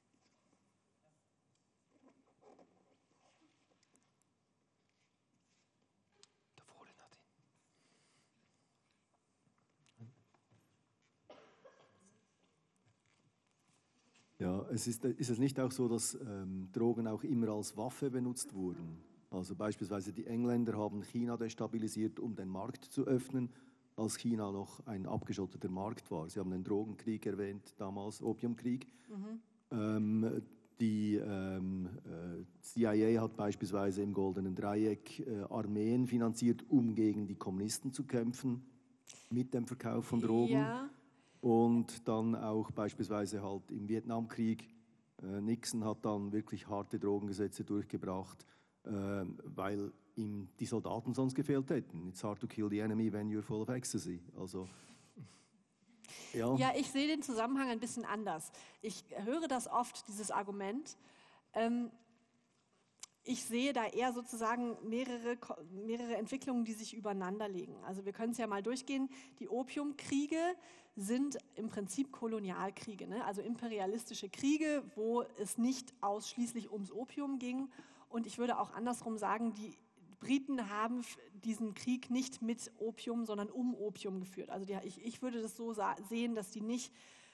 Ja, es ist, ist es nicht auch so, dass ähm, Drogen auch immer als Waffe benutzt wurden? Also beispielsweise die Engländer haben China destabilisiert, um den Markt zu öffnen, als China noch ein abgeschotteter Markt war. Sie haben den Drogenkrieg erwähnt, damals Opiumkrieg. Mhm. Ähm, die ähm, äh, C I A hat beispielsweise im Goldenen Dreieck äh, Armeen finanziert, um gegen die Kommunisten zu kämpfen, mit dem Verkauf von Drogen. Ja. Und dann auch beispielsweise halt im Vietnamkrieg. Äh, Nixon hat dann wirklich harte Drogengesetze durchgebracht, äh, weil ihm die Soldaten sonst gefehlt hätten. It's hard to kill the enemy when you're full of ecstasy. Also, ja. Ja, ich sehe den Zusammenhang ein bisschen anders. Ich höre das oft, dieses Argument. Ähm, Ich sehe da eher sozusagen mehrere, mehrere Entwicklungen, die sich übereinander legen. Also wir können es ja mal durchgehen. Die Opiumkriege sind im Prinzip Kolonialkriege, ne? Also imperialistische Kriege, wo es nicht ausschließlich ums Opium ging. Und ich würde auch andersrum sagen, die Briten haben diesen Krieg nicht mit Opium, sondern um Opium geführt. Also die, ich, ich würde das so sehen, dass die nicht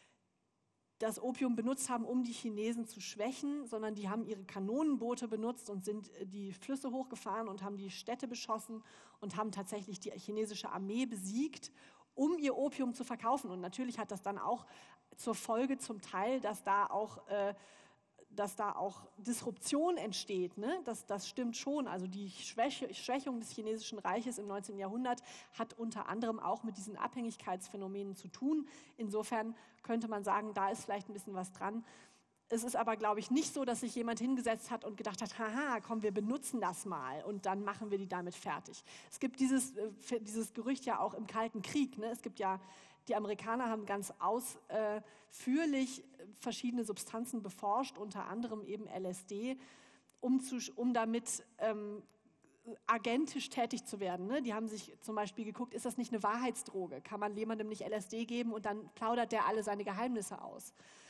das Opium benutzt haben, um die Chinesen zu schwächen, sondern die haben ihre Kanonenboote benutzt und sind die Flüsse hochgefahren und haben die Städte beschossen und haben tatsächlich die chinesische Armee besiegt, um ihr Opium zu verkaufen. Und natürlich hat das dann auch zur Folge zum Teil, dass da auch, äh, dass da auch Disruption entsteht. Ne? Das, das stimmt schon. Also die Schwäche, Schwächung des chinesischen Reiches im neunzehnten Jahrhundert hat unter anderem auch mit diesen Abhängigkeitsphänomenen zu tun. Insofern könnte man sagen, da ist vielleicht ein bisschen was dran. Es ist aber, glaube ich, nicht so, dass sich jemand hingesetzt hat und gedacht hat, haha, komm, wir benutzen das mal und dann machen wir die damit fertig. Es gibt dieses, dieses Gerücht ja auch im Kalten Krieg. Ne? Es gibt ja, die Amerikaner haben ganz ausführlich verschiedene Substanzen beforscht, unter anderem eben L S D, um, zu, um damit ähm, agentisch tätig zu werden. Ne? Die haben sich zum Beispiel geguckt, ist das nicht eine Wahrheitsdroge? Kann man jemandem nicht L S D geben und dann plaudert der alle seine Geheimnisse aus?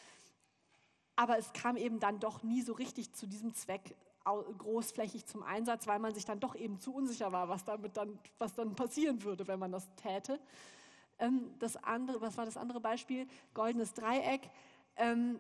Aber es kam eben dann doch nie so richtig zu diesem Zweck großflächig zum Einsatz, weil man sich dann doch eben zu unsicher war, was damit dann, was dann passieren würde, wenn man das täte. Ähm, das andere, was war das andere Beispiel? Goldenes Dreieck. Ähm,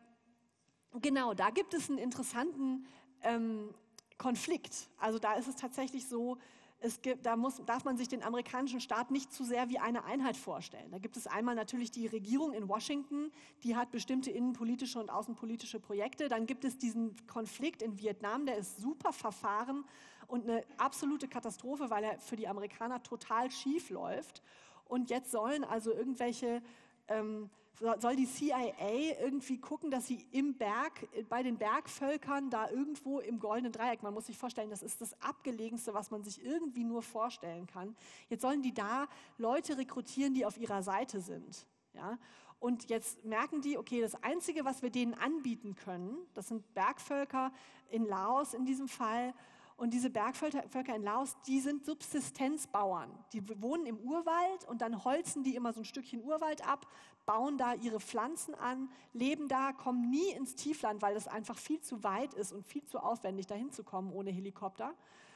genau, da gibt es einen interessanten ähm, Konflikt. Also da ist es tatsächlich so, es gibt, da muss, darf man sich den amerikanischen Staat nicht zu sehr wie eine Einheit vorstellen. Da gibt es einmal natürlich die Regierung in Washington, die hat bestimmte innenpolitische und außenpolitische Projekte. Dann gibt es diesen Konflikt in Vietnam, der ist super verfahren und eine absolute Katastrophe, weil er für die Amerikaner total schief läuft. Und jetzt sollen also irgendwelche... Ähm, soll die C I A irgendwie gucken, dass sie im Berg, bei den Bergvölkern da irgendwo im Goldenen Dreieck, man muss sich vorstellen, das ist das Abgelegenste, was man sich irgendwie nur vorstellen kann. Jetzt sollen die da Leute rekrutieren, die auf ihrer Seite sind. Ja? Und jetzt merken die, okay, das Einzige, was wir denen anbieten können, das sind Bergvölker in Laos in diesem Fall. Und diese Bergvölker in Laos, die sind Subsistenzbauern. Die wohnen im Urwald und dann holzen die immer so ein Stückchen Urwald ab, bauen da ihre Pflanzen an, leben da, kommen nie ins Tiefland, weil das einfach viel zu weit ist und viel zu aufwendig, dahin zu kommen ohne Helikopter.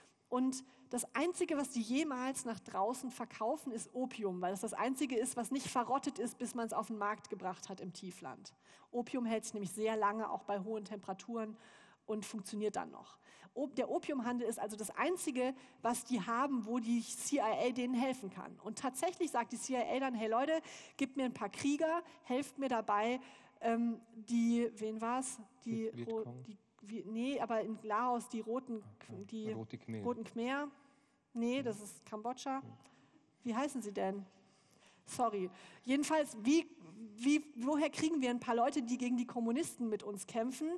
Und das Einzige, was die jemals nach draußen verkaufen, ist Opium, weil das das Einzige ist, was nicht verrottet ist, bis man es auf den Markt gebracht hat im Tiefland. Opium hält sich nämlich sehr lange, auch bei hohen Temperaturen, und funktioniert dann noch. Der Opiumhandel ist also das Einzige, was die haben, wo die C I A denen helfen kann. Und tatsächlich sagt die C I A dann, hey Leute, gebt mir ein paar Krieger, helft mir dabei, ähm, die, wen war's? Die, die, die wie, nee, aber in Laos, die roten, die Rote Khmer. roten Khmer. Nee, das ist Kambodscha. Wie heißen sie denn? Sorry. Jedenfalls, wie, wie, woher kriegen wir ein paar Leute, die gegen die Kommunisten mit uns kämpfen?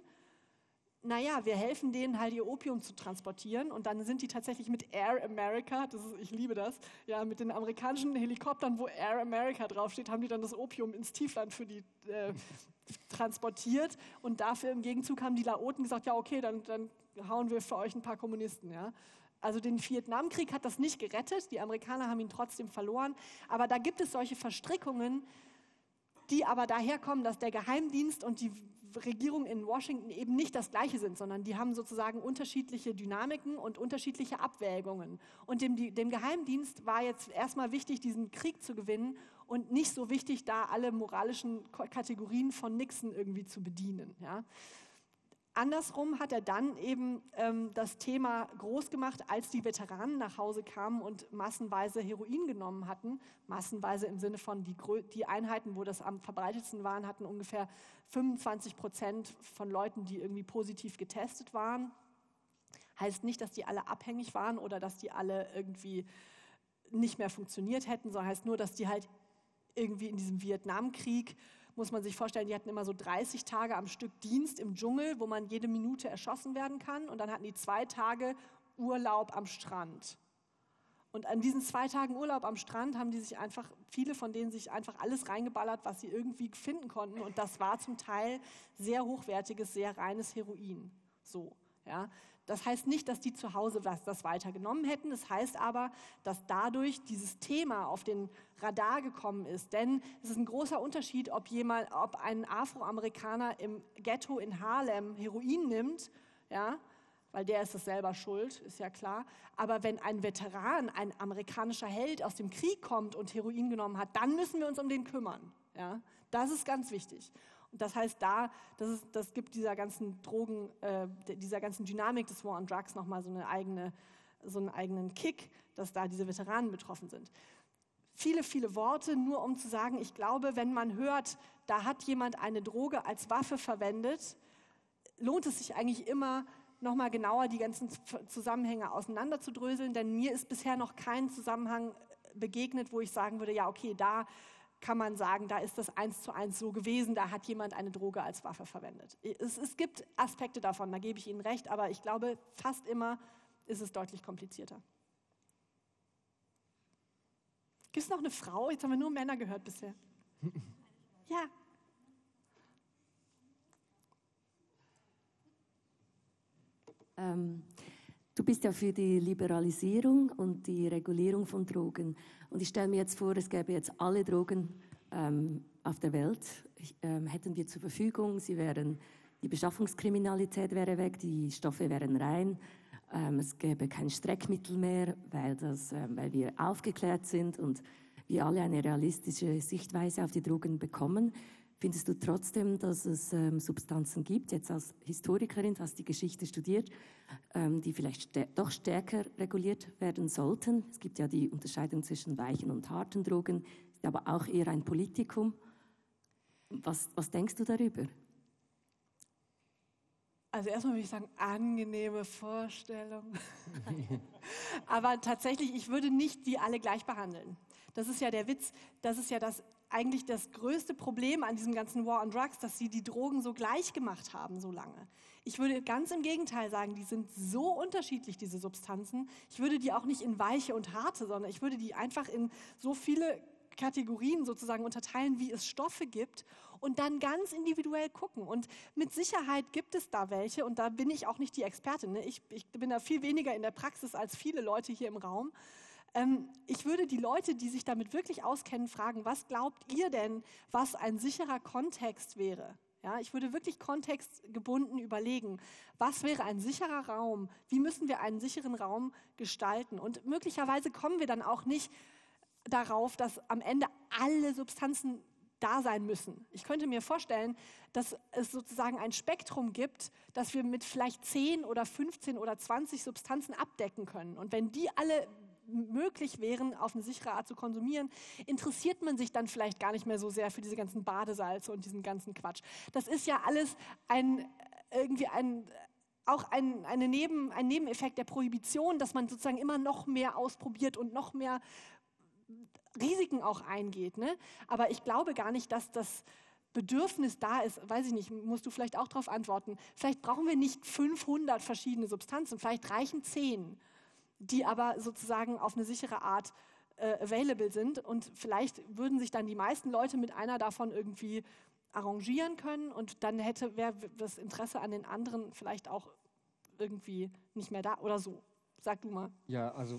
Naja, wir helfen denen halt ihr Opium zu transportieren und dann sind die tatsächlich mit Air America, das ist, ich liebe das, ja, mit den amerikanischen Helikoptern, wo Air America draufsteht, haben die dann das Opium ins Tiefland für die äh, transportiert und dafür im Gegenzug haben die Laoten gesagt, ja okay, dann, dann hauen wir für euch ein paar Kommunisten, ja. Also den Vietnamkrieg hat das nicht gerettet, die Amerikaner haben ihn trotzdem verloren, aber da gibt es solche Verstrickungen, die aber daherkommen, dass der Geheimdienst und die Regierung in Washington eben nicht das Gleiche sind, sondern die haben sozusagen unterschiedliche Dynamiken und unterschiedliche Abwägungen. Und dem, dem Geheimdienst war jetzt erstmal wichtig, diesen Krieg zu gewinnen und nicht so wichtig, da alle moralischen Kategorien von Nixon irgendwie zu bedienen. Ja. Andersrum hat er dann eben ähm, das Thema groß gemacht, als die Veteranen nach Hause kamen und massenweise Heroin genommen hatten. Massenweise im Sinne von, die, die Einheiten, wo das am verbreitetsten waren, hatten ungefähr fünfundzwanzig Prozent von Leuten, die irgendwie positiv getestet waren. Heißt nicht, dass die alle abhängig waren oder dass die alle irgendwie nicht mehr funktioniert hätten, sondern heißt nur, dass die halt irgendwie in diesem Vietnamkrieg, muss man sich vorstellen, die hatten immer so dreißig Tage am Stück Dienst im Dschungel, wo man jede Minute erschossen werden kann. Und dann hatten die zwei Tage Urlaub am Strand. Und an diesen zwei Tagen Urlaub am Strand haben die sich einfach, viele von denen sich einfach alles reingeballert, was sie irgendwie finden konnten. Und das war zum Teil sehr hochwertiges, sehr reines Heroin. So, ja. Das heißt nicht, dass die zu Hause das, das weitergenommen hätten. Das heißt aber, dass dadurch dieses Thema auf den Radar gekommen ist. Denn es ist ein großer Unterschied, ob, jemand, ob ein Afroamerikaner im Ghetto in Harlem Heroin nimmt, ja, weil der ist es selber schuld, ist ja klar. Aber wenn ein Veteran, ein amerikanischer Held aus dem Krieg kommt und Heroin genommen hat, dann müssen wir uns um den kümmern. Ja? Das ist ganz wichtig. Und das heißt, da, das, ist, das gibt dieser ganzen Drogen, äh, dieser ganzen Dynamik des War on Drugs nochmal so eine eigene, so einen eigenen Kick, dass da diese Veteranen betroffen sind. Viele, viele Worte, nur um zu sagen, ich glaube, wenn man hört, da hat jemand eine Droge als Waffe verwendet, lohnt es sich eigentlich immer, nochmal genauer die ganzen Zusammenhänge auseinanderzudröseln, denn mir ist bisher noch kein Zusammenhang begegnet, wo ich sagen würde, ja okay, da kann man sagen, da ist das eins zu eins so gewesen, da hat jemand eine Droge als Waffe verwendet. Es, es gibt Aspekte davon, da gebe ich Ihnen recht, aber ich glaube, fast immer ist es deutlich komplizierter. Gibt es noch eine Frau? Jetzt haben wir nur Männer gehört bisher. Ja. Ähm, du bist ja für die Liberalisierung und die Regulierung von Drogen. Und ich stelle mir jetzt vor, es gäbe jetzt alle Drogen ähm, auf der Welt, ich, ähm, hätten wir zur Verfügung. Sie wären, die Beschaffungskriminalität wäre weg, die Stoffe wären rein. Ähm, es gäbe kein Streckmittel mehr, weil, das, ähm, weil wir aufgeklärt sind und wir alle eine realistische Sichtweise auf die Drogen bekommen. Findest du trotzdem, dass es ähm, Substanzen gibt, jetzt als Historikerin, hast die Geschichte studiert, ähm, die vielleicht stä- doch stärker reguliert werden sollten? Es gibt ja die Unterscheidung zwischen weichen und harten Drogen, ist aber auch eher ein Politikum. Was, was denkst du darüber? Also erstmal würde ich sagen, angenehme Vorstellung. Aber tatsächlich, ich würde nicht die alle gleich behandeln. Das ist ja der Witz, das ist ja das eigentlich das größte Problem an diesem ganzen War on Drugs, dass sie die Drogen so gleich gemacht haben so lange. Ich würde ganz im Gegenteil sagen, die sind so unterschiedlich, diese Substanzen. Ich würde die auch nicht in weiche und harte, sondern ich würde die einfach in so viele Kategorien sozusagen unterteilen, wie es Stoffe gibt und dann ganz individuell gucken. Und mit Sicherheit gibt es da welche und da bin ich auch nicht die Expertin. Ne? Ich, ich bin da viel weniger in der Praxis als viele Leute hier im Raum. Ähm, ich würde die Leute, die sich damit wirklich auskennen, fragen, was glaubt ihr denn, was ein sicherer Kontext wäre? Ja, ich würde wirklich kontextgebunden überlegen, was wäre ein sicherer Raum? Wie müssen wir einen sicheren Raum gestalten? Und möglicherweise kommen wir dann auch nicht darauf, dass am Ende alle Substanzen da sein müssen. Ich könnte mir vorstellen, dass es sozusagen ein Spektrum gibt, dass wir mit vielleicht zehn oder fünfzehn oder zwanzig Substanzen abdecken können. Und wenn die alle möglich wären, auf eine sichere Art zu konsumieren, interessiert man sich dann vielleicht gar nicht mehr so sehr für diese ganzen Badesalze und diesen ganzen Quatsch. Das ist ja alles ein, irgendwie ein, auch ein, eine Neben, ein Nebeneffekt der Prohibition, dass man sozusagen immer noch mehr ausprobiert und noch mehr Risiken auch eingeht. Ne? Aber ich glaube gar nicht, dass das Bedürfnis da ist, weiß ich nicht, musst du vielleicht auch darauf antworten. Vielleicht brauchen wir nicht fünfhundert verschiedene Substanzen, vielleicht reichen zehn, die aber sozusagen auf eine sichere Art äh, available sind. Und vielleicht würden sich dann die meisten Leute mit einer davon irgendwie arrangieren können und dann hätte wäre das Interesse an den anderen vielleicht auch irgendwie nicht mehr da oder so. Sag du mal. Ja, also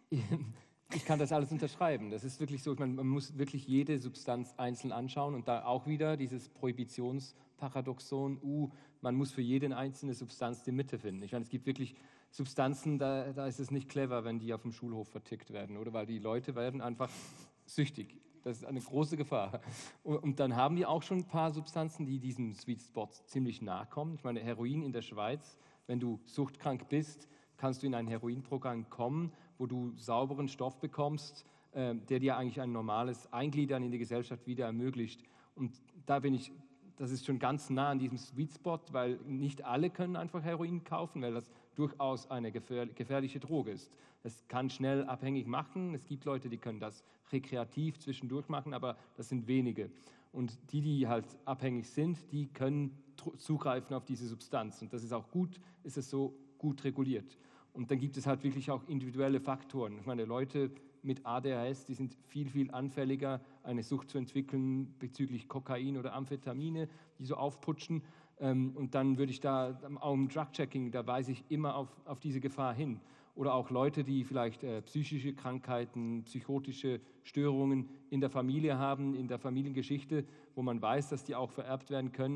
ich kann das alles unterschreiben. Das ist wirklich so, man, man muss wirklich jede Substanz einzeln anschauen und da auch wieder dieses Prohibitionsparadoxon, uh, man muss für jede einzelne Substanz die Mitte finden. Ich meine, es gibt wirklich Substanzen, da, da ist es nicht clever, wenn die auf dem Schulhof vertickt werden, oder? Weil die Leute werden einfach süchtig. Das ist eine große Gefahr. Und, und dann haben wir auch schon ein paar Substanzen, die diesem Sweet Spot ziemlich nahe kommen. Ich meine, Heroin in der Schweiz, wenn du suchtkrank bist, kannst du in ein Heroinprogramm kommen, wo du sauberen Stoff bekommst, äh, der dir eigentlich ein normales Eingliedern in die Gesellschaft wieder ermöglicht. Und da bin ich, das ist schon ganz nah an diesem Sweet Spot, weil nicht alle können einfach Heroin kaufen, weil das durchaus eine gefährliche Droge ist. Es kann schnell abhängig machen. Es gibt Leute, die können das rekreativ zwischendurch machen, aber das sind wenige. Und die, die halt abhängig sind, die können zugreifen auf diese Substanz. Und das ist auch gut, ist es so gut reguliert. Und dann gibt es halt wirklich auch individuelle Faktoren. Ich meine, Leute mit A D H S, die sind viel, viel anfälliger, eine Sucht zu entwickeln bezüglich Kokain oder Amphetamine, die so aufputschen. Und dann würde ich da, auch im Drug-Checking, da weise ich immer auf, auf diese Gefahr hin. Oder auch Leute, die vielleicht äh, psychische Krankheiten, psychotische Störungen in der Familie haben, in der Familiengeschichte, wo man weiß, dass die auch vererbt werden können.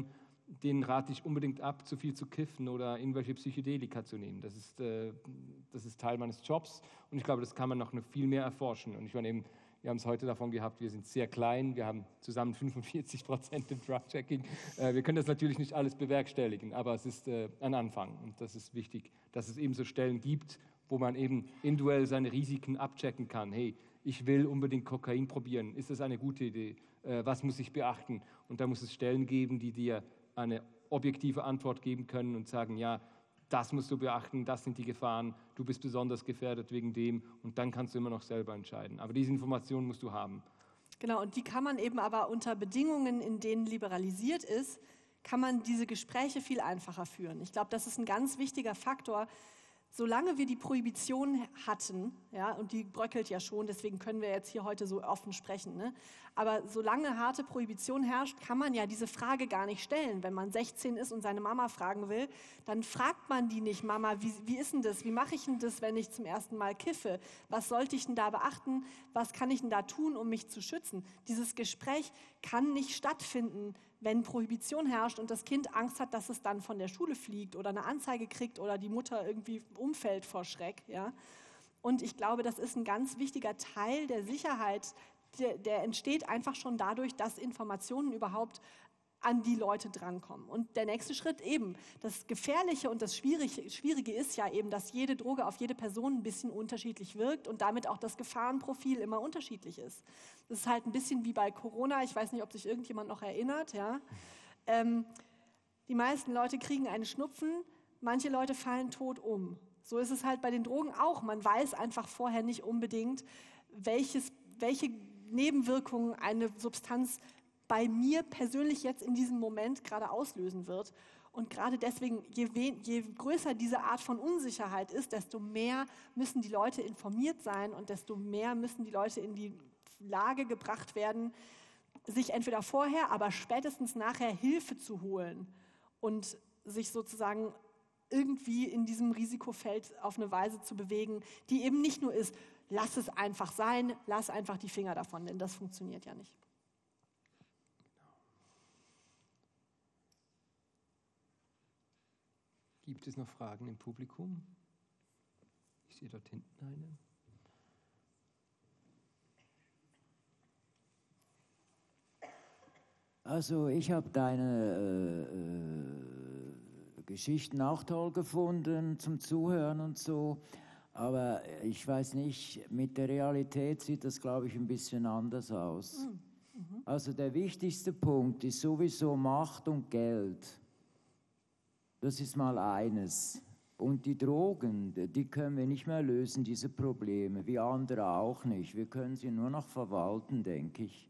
denen rate ich unbedingt ab, zu viel zu kiffen oder irgendwelche Psychedelika zu nehmen. Das ist, äh, das ist Teil meines Jobs und ich glaube, das kann man noch viel mehr erforschen. Und ich meine eben, wir haben es heute davon gehabt, wir sind sehr klein, wir haben zusammen fünfundvierzig Prozent im Drug-Checking. Äh, wir können das natürlich nicht alles bewerkstelligen, aber es ist äh, ein Anfang und das ist wichtig, dass es eben so Stellen gibt, wo man eben individuell seine Risiken abchecken kann. Hey, ich will unbedingt Kokain probieren. Ist das eine gute Idee? Äh, was muss ich beachten? Und da muss es Stellen geben, die dir eine objektive Antwort geben können und sagen, ja, das musst du beachten, das sind die Gefahren, du bist besonders gefährdet wegen dem und dann kannst du immer noch selber entscheiden. Aber diese Informationen musst du haben. Genau, und die kann man eben aber unter Bedingungen, in denen liberalisiert ist, kann man diese Gespräche viel einfacher führen. Ich glaube, das ist ein ganz wichtiger Faktor. Solange wir die Prohibition hatten, ja, und die bröckelt ja schon, deswegen können wir jetzt hier heute so offen sprechen, ne? Aber solange harte Prohibition herrscht, kann man ja diese Frage gar nicht stellen. Wenn man sechzehn ist und seine Mama fragen will, dann fragt man die nicht, Mama, wie, wie ist denn das, wie mache ich denn das, wenn ich zum ersten Mal kiffe? Was sollte ich denn da beachten? Was kann ich denn da tun, um mich zu schützen? Dieses Gespräch kann nicht stattfinden, wenn Prohibition herrscht und das Kind Angst hat, dass es dann von der Schule fliegt oder eine Anzeige kriegt oder die Mutter irgendwie umfällt vor Schreck. Ja? Und ich glaube, das ist ein ganz wichtiger Teil der Sicherheit, der, der entsteht einfach schon dadurch, dass Informationen überhaupt an die Leute drankommen. Und der nächste Schritt eben, das Gefährliche und das Schwierige, Schwierige ist ja eben, dass jede Droge auf jede Person ein bisschen unterschiedlich wirkt und damit auch das Gefahrenprofil immer unterschiedlich ist. Das ist halt ein bisschen wie bei Corona, ich weiß nicht, ob sich irgendjemand noch erinnert. Ja? Ähm, die meisten Leute kriegen einen Schnupfen, manche Leute fallen tot um. So ist es halt bei den Drogen auch. Man weiß einfach vorher nicht unbedingt, welches, welche Nebenwirkungen eine Substanz bei mir persönlich jetzt in diesem Moment gerade auslösen wird. Und gerade deswegen, je, je größer diese Art von Unsicherheit ist, desto mehr müssen die Leute informiert sein und desto mehr müssen die Leute in die Lage gebracht werden, sich entweder vorher, aber spätestens nachher Hilfe zu holen und sich sozusagen irgendwie in diesem Risikofeld auf eine Weise zu bewegen, die eben nicht nur ist, lass es einfach sein, lass einfach die Finger davon, denn das funktioniert ja nicht. Gibt es noch Fragen im Publikum? Ich sehe dort hinten eine. Also ich habe deine äh, äh, Geschichten auch toll gefunden zum Zuhören und so, aber ich weiß nicht, mit der Realität sieht das, glaube ich, ein bisschen anders aus. Mhm. Also der wichtigste Punkt ist sowieso Macht und Geld. Das ist mal eines. Und die Drogen, die können wir nicht mehr lösen, diese Probleme, wie andere auch nicht. Wir können sie nur noch verwalten, denke ich.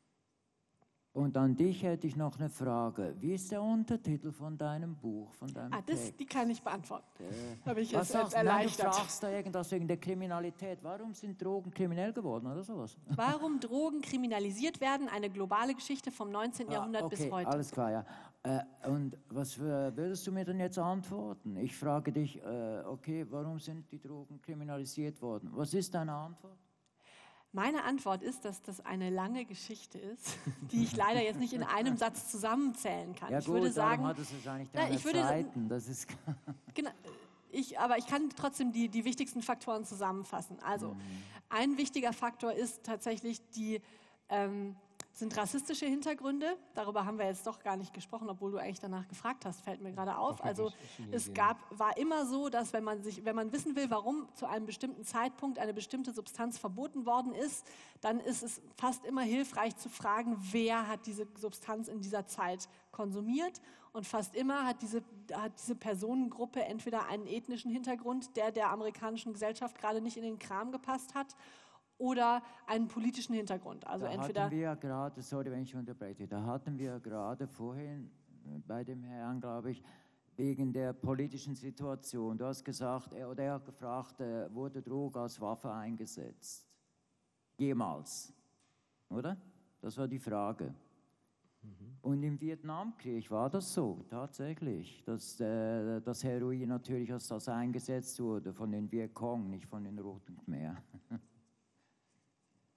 Und an dich hätte ich noch eine Frage. Wie ist der Untertitel von deinem Buch, von deinem ah, das, Text? Die kann ich beantworten. Äh, Habe ich was jetzt sagst, erleichtert. Nein, du fragst da irgendwas wegen der Kriminalität. Warum sind Drogen kriminell geworden oder sowas? Warum Drogen kriminalisiert werden, eine globale Geschichte vom neunzehnten Ah, Jahrhundert okay, bis heute. Alles klar, ja. Äh, und was für, würdest du mir denn jetzt antworten? Ich frage dich, äh, okay, warum sind die Drogen kriminalisiert worden? Was ist deine Antwort? Meine Antwort ist, dass das eine lange Geschichte ist, die ich leider jetzt nicht in einem Satz zusammenzählen kann. Ja ich gut, würde sagen, hat es wahrscheinlich na, ich würde, Zeiten. Das ist genau, ich, aber ich kann trotzdem die, die wichtigsten Faktoren zusammenfassen. Also Mhm. ein wichtiger Faktor ist tatsächlich die, ähm, sind rassistische Hintergründe. Darüber haben wir jetzt doch gar nicht gesprochen, obwohl du eigentlich danach gefragt hast, fällt mir gerade auf. Doch, Also ich- ich- es gab, war immer so, dass wenn man sich, wenn man wissen will, warum zu einem bestimmten Zeitpunkt eine bestimmte Substanz verboten worden ist, dann ist es fast immer hilfreich zu fragen, wer hat diese Substanz in dieser Zeit konsumiert. Und fast immer hat diese, hat diese Personengruppe entweder einen ethnischen Hintergrund, der der amerikanischen Gesellschaft gerade nicht in den Kram gepasst hat, oder einen politischen Hintergrund. Also da entweder hatten wir ja gerade, sorry, wenn ich unterbreche, da hatten wir gerade vorhin äh, bei dem Herrn, glaube ich, wegen der politischen Situation. Du hast gesagt, er, oder er hat gefragt, äh, wurde Droge als Waffe eingesetzt? Jemals, oder? Das war die Frage. Mhm. Und im Vietnamkrieg war das so, tatsächlich, dass äh, das Heroin natürlich als das eingesetzt wurde von den Vietcong, nicht von den Roten Khmer.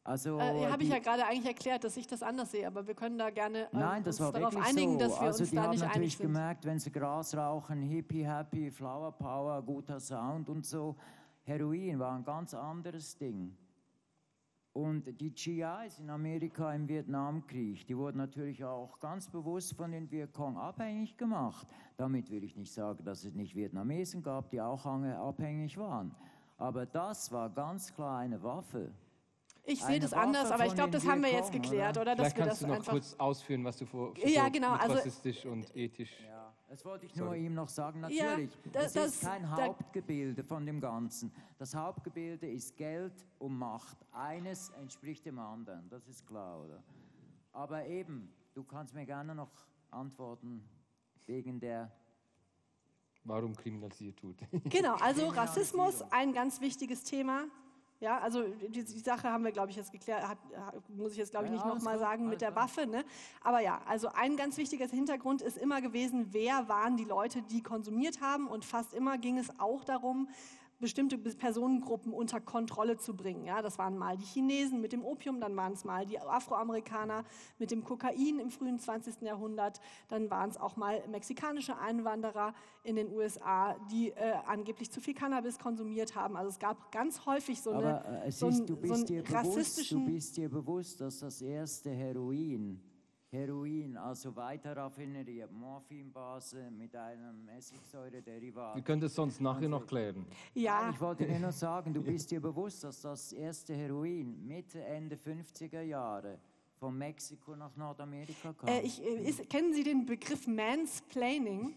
Also, Äh, habe ich die- ja gerade eigentlich erklärt, dass ich das anders sehe, aber wir können da gerne äh, Nein, das uns war darauf wirklich einigen, so. dass wir also uns die da haben nicht einig natürlich sind. gemerkt, wenn sie Gras rauchen, hippie, happy, Flower Power, guter Sound und so. Heroin war ein ganz anderes Ding. Und die G Is in Amerika im Vietnamkrieg, die wurden natürlich auch ganz bewusst von den Vietcong abhängig gemacht. Damit will ich nicht sagen, dass es nicht Vietnamesen gab, die auch abhängig waren. Aber das war ganz klar eine Waffe. Ich sehe Eine das Waffe anders, aber ich von glaube, den das haben wir jetzt Vietcong, geklärt, oder? oder? Dass Vielleicht wir kannst das du noch einfach kurz ausführen, was du vor, Ja, vor genau, mit also- rassistisch und ethisch... Ja, das wollte ich nur Sorry. ihm noch sagen. Ja, Natürlich, das- es ist das- kein da- Hauptgebilde von dem Ganzen. Das Hauptgebilde ist Geld und Macht. Eines entspricht dem anderen, das ist klar, oder? Aber eben, du kannst mir gerne noch antworten wegen der... Warum kriminalisiert wird. Genau, also Rassismus, ein ganz wichtiges Thema. Ja, also die, die Sache haben wir, glaube ich, jetzt geklärt, hat, muss ich jetzt, glaube ich, Ja, nicht alles nochmal gut, sagen alles mit der klar. Waffe. Ne? Aber ja, also ein ganz wichtiger Hintergrund ist immer gewesen, wer waren die Leute, die konsumiert haben. Und fast immer ging es auch darum, bestimmte Personengruppen unter Kontrolle zu bringen. Ja, das waren mal die Chinesen mit dem Opium, dann waren es mal die Afroamerikaner mit dem Kokain im frühen zwanzigsten Jahrhundert, dann waren es auch mal mexikanische Einwanderer in den U S A, die äh, angeblich zu viel Cannabis konsumiert haben. Also es gab ganz häufig so, eine, Aber äh, es so, ist, einen, du so bist, einen dir bewusst, du rassistischen... bist dir bewusst, dass das erste Heroin, Heroin, also weiter raffineriert, Morphinbase mit einem Essigsäurederivat. Wir können das sonst nachher noch klären. Ja, Ich wollte dir nur sagen, du bist dir bewusst, dass das erste Heroin Mitte, Ende fünfziger Jahre von Mexiko nach Nordamerika kam. äh, ich, äh, ist, kennen Sie den Begriff Mansplaining?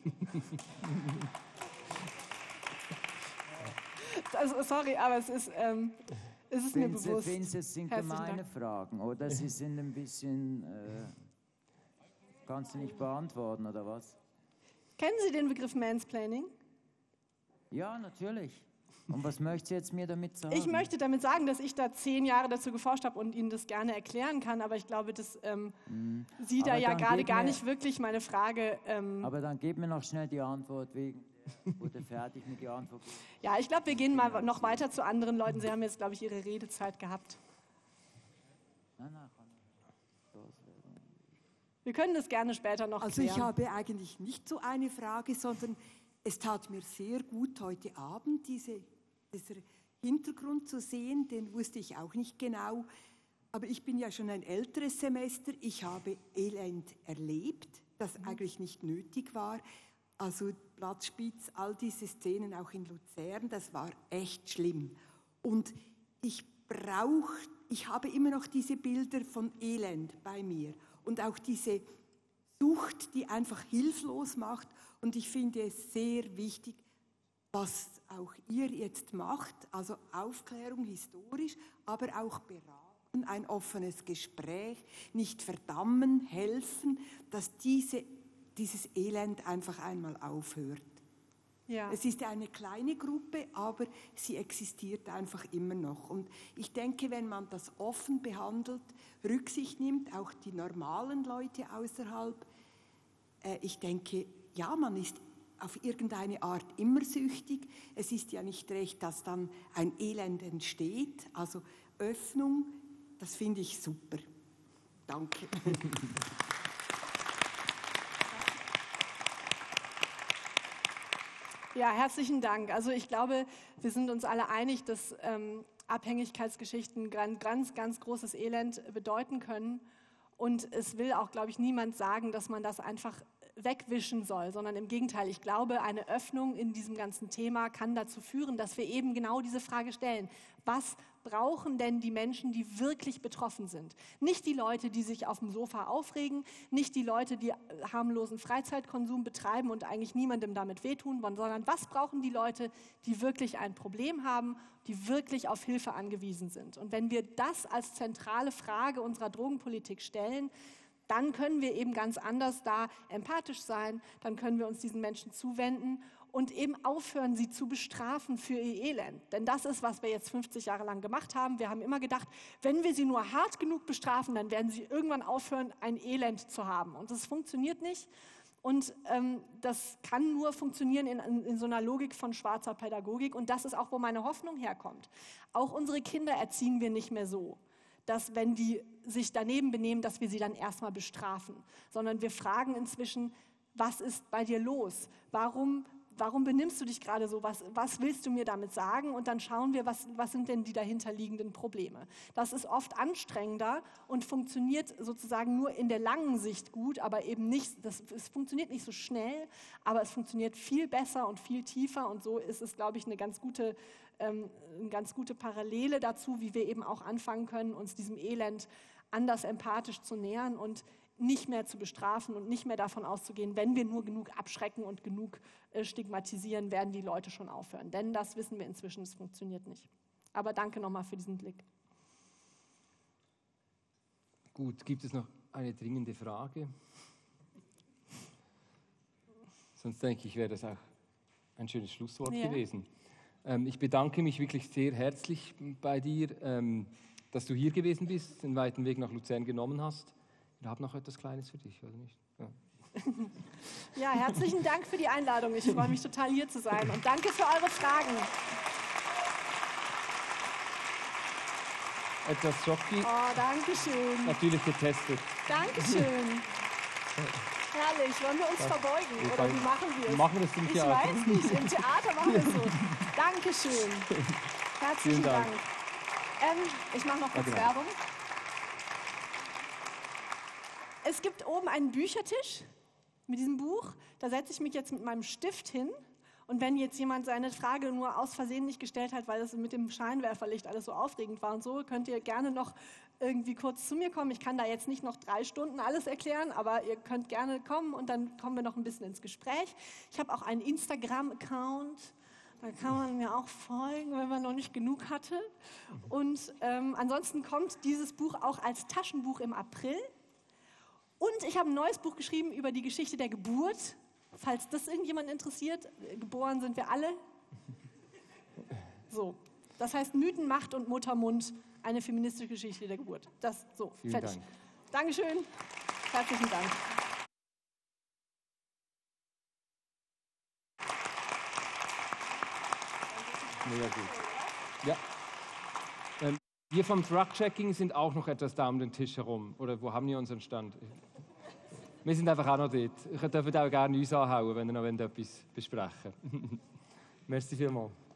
Also, sorry, aber es ist, ähm, es ist mir Vince, bewusst. Vince, es sind Herzlichen gemeine Dank. Fragen, oder? Sie sind ein bisschen... Äh, kannst du nicht beantworten, oder was? Kennen Sie den Begriff Mansplaining? Ja, natürlich. Und was möchtest du jetzt mir damit sagen? Ich möchte damit sagen, dass ich da zehn Jahre dazu geforscht habe und Ihnen das gerne erklären kann, aber ich glaube, dass ähm, Sie da Aber ja dann gerade gib gar mir- nicht wirklich meine Frage... Ähm, Aber dann gib mir noch schnell die Antwort wegen... der- Wurde fertig mit der Antwort. ja, ich glaube, wir gehen mal noch weiter zu anderen Leuten. Sie haben jetzt, glaube ich, Ihre Redezeit gehabt. Nein, nein, kann Wir können das gerne später noch Also ich klären. habe eigentlich nicht so eine Frage, sondern es tat mir sehr gut, heute Abend diese, dieser Hintergrund zu sehen. Den wusste ich auch nicht genau. Aber ich bin ja schon ein älteres Semester. Ich habe Elend erlebt, das eigentlich nicht nötig war. Also Platzspitz, all diese Szenen auch in Luzern, das war echt schlimm. Und ich brauche, ich habe immer noch diese Bilder von Elend bei mir. Und auch diese Sucht, die einfach hilflos macht. Und ich finde es sehr wichtig, was auch ihr jetzt macht, also Aufklärung historisch, aber auch beraten, ein offenes Gespräch, nicht verdammen, helfen, dass diese, dieses Elend einfach einmal aufhört. Ja. Es ist eine kleine Gruppe, aber sie existiert einfach immer noch. Und ich denke, wenn man das offen behandelt, Rücksicht nimmt, auch die normalen Leute außerhalb, äh, ich denke, ja, man ist auf irgendeine Art immer süchtig. Es ist ja nicht recht, dass dann ein Elend entsteht. Also Öffnung, das finde ich super. Danke. Ja, herzlichen Dank. Also ich glaube, wir sind uns alle einig, dass ähm, Abhängigkeitsgeschichten ganz, ganz, ganz großes Elend bedeuten können. Und es will auch, glaube ich, niemand sagen, dass man das einfach wegwischen soll, sondern im Gegenteil. Ich glaube, eine Öffnung in diesem ganzen Thema kann dazu führen, dass wir eben genau diese Frage stellen. Was brauchen denn die Menschen, die wirklich betroffen sind? Nicht die Leute, die sich auf dem Sofa aufregen, nicht die Leute, die harmlosen Freizeitkonsum betreiben und eigentlich niemandem damit wehtun, sondern was brauchen die Leute, die wirklich ein Problem haben, die wirklich auf Hilfe angewiesen sind? Und wenn wir das als zentrale Frage unserer Drogenpolitik stellen, dann können wir eben ganz anders da empathisch sein, dann können wir uns diesen Menschen zuwenden und eben aufhören, sie zu bestrafen für ihr Elend. Denn das ist, was wir jetzt fünfzig Jahre lang gemacht haben. Wir haben immer gedacht, wenn wir sie nur hart genug bestrafen, dann werden sie irgendwann aufhören, ein Elend zu haben. Und das funktioniert nicht. Und ähm, das kann nur funktionieren in, in, in so einer Logik von schwarzer Pädagogik. Und das ist auch, wo meine Hoffnung herkommt. Auch unsere Kinder erziehen wir nicht mehr so, dass wenn die sich daneben benehmen, dass wir sie dann erstmal bestrafen, sondern wir fragen inzwischen, was ist bei dir los? Warum, warum benimmst du dich gerade so? Was, was willst du mir damit sagen? Und dann schauen wir, was, was sind denn die dahinterliegenden Probleme? Das ist oft anstrengender und funktioniert sozusagen nur in der langen Sicht gut, aber eben nicht, das, es funktioniert nicht so schnell, aber es funktioniert viel besser und viel tiefer und so ist es, glaube ich, eine ganz gute, ähm, eine ganz gute Parallele dazu, wie wir eben auch anfangen können, uns diesem Elend anders empathisch zu nähern und nicht mehr zu bestrafen und nicht mehr davon auszugehen, wenn wir nur genug abschrecken und genug äh, stigmatisieren, werden die Leute schon aufhören. Denn das wissen wir inzwischen, es funktioniert nicht. Aber danke nochmal für diesen Blick. Gut, gibt es noch eine dringende Frage? Sonst denke ich, wäre das auch ein schönes Schlusswort Ja. gewesen. Ähm, ich bedanke mich wirklich sehr herzlich bei dir, ähm, dass du hier gewesen bist, den weiten Weg nach Luzern genommen hast. Ich habe noch etwas Kleines für dich, oder nicht? Ja. Ja, herzlichen Dank für die Einladung. Ich freue mich total, hier zu sein. Und danke für eure Fragen. Etwas Schoki, Oh, danke schön. natürlich getestet. Danke schön. Herrlich. Wollen wir uns verbeugen? wir Oder beugen. wie machen wir es? Machen wir es im Ich Theater. weiß nicht. Im Theater machen wir es so. Dankeschön. Herzlichen Vielen Dank. Dank. Ähm, ich mache noch kurz genau. Werbung. Es gibt oben einen Büchertisch mit diesem Buch. Da setze ich mich jetzt mit meinem Stift hin. Und wenn jetzt jemand seine Frage nur aus Versehen nicht gestellt hat, weil es mit dem Scheinwerferlicht alles so aufregend war und so, könnt ihr gerne noch irgendwie kurz zu mir kommen. Ich kann da jetzt nicht noch drei Stunden alles erklären, aber ihr könnt gerne kommen und dann kommen wir noch ein bisschen ins Gespräch. Ich habe auch einen Instagram-Account. Da kann man mir auch folgen, wenn man noch nicht genug hatte. Und ähm, ansonsten kommt dieses Buch auch als Taschenbuch im April. Und ich habe ein neues Buch geschrieben über die Geschichte der Geburt. Falls das irgendjemand interessiert, geboren sind wir alle. So, das heißt Mythen, Macht und Muttermund, eine feministische Geschichte der Geburt. Das so, Vielen fertig. Dank. Dankeschön, herzlichen Dank. Mega gut. Ja. Ähm, wir vom Drug-Checking sind auch noch etwas da um den Tisch herum. Oder wo haben wir unseren Stand? Wir sind einfach auch noch dort. Ihr dürft auch gerne uns anhauen, wenn ihr noch etwas besprechen wollt. Merci vielmals.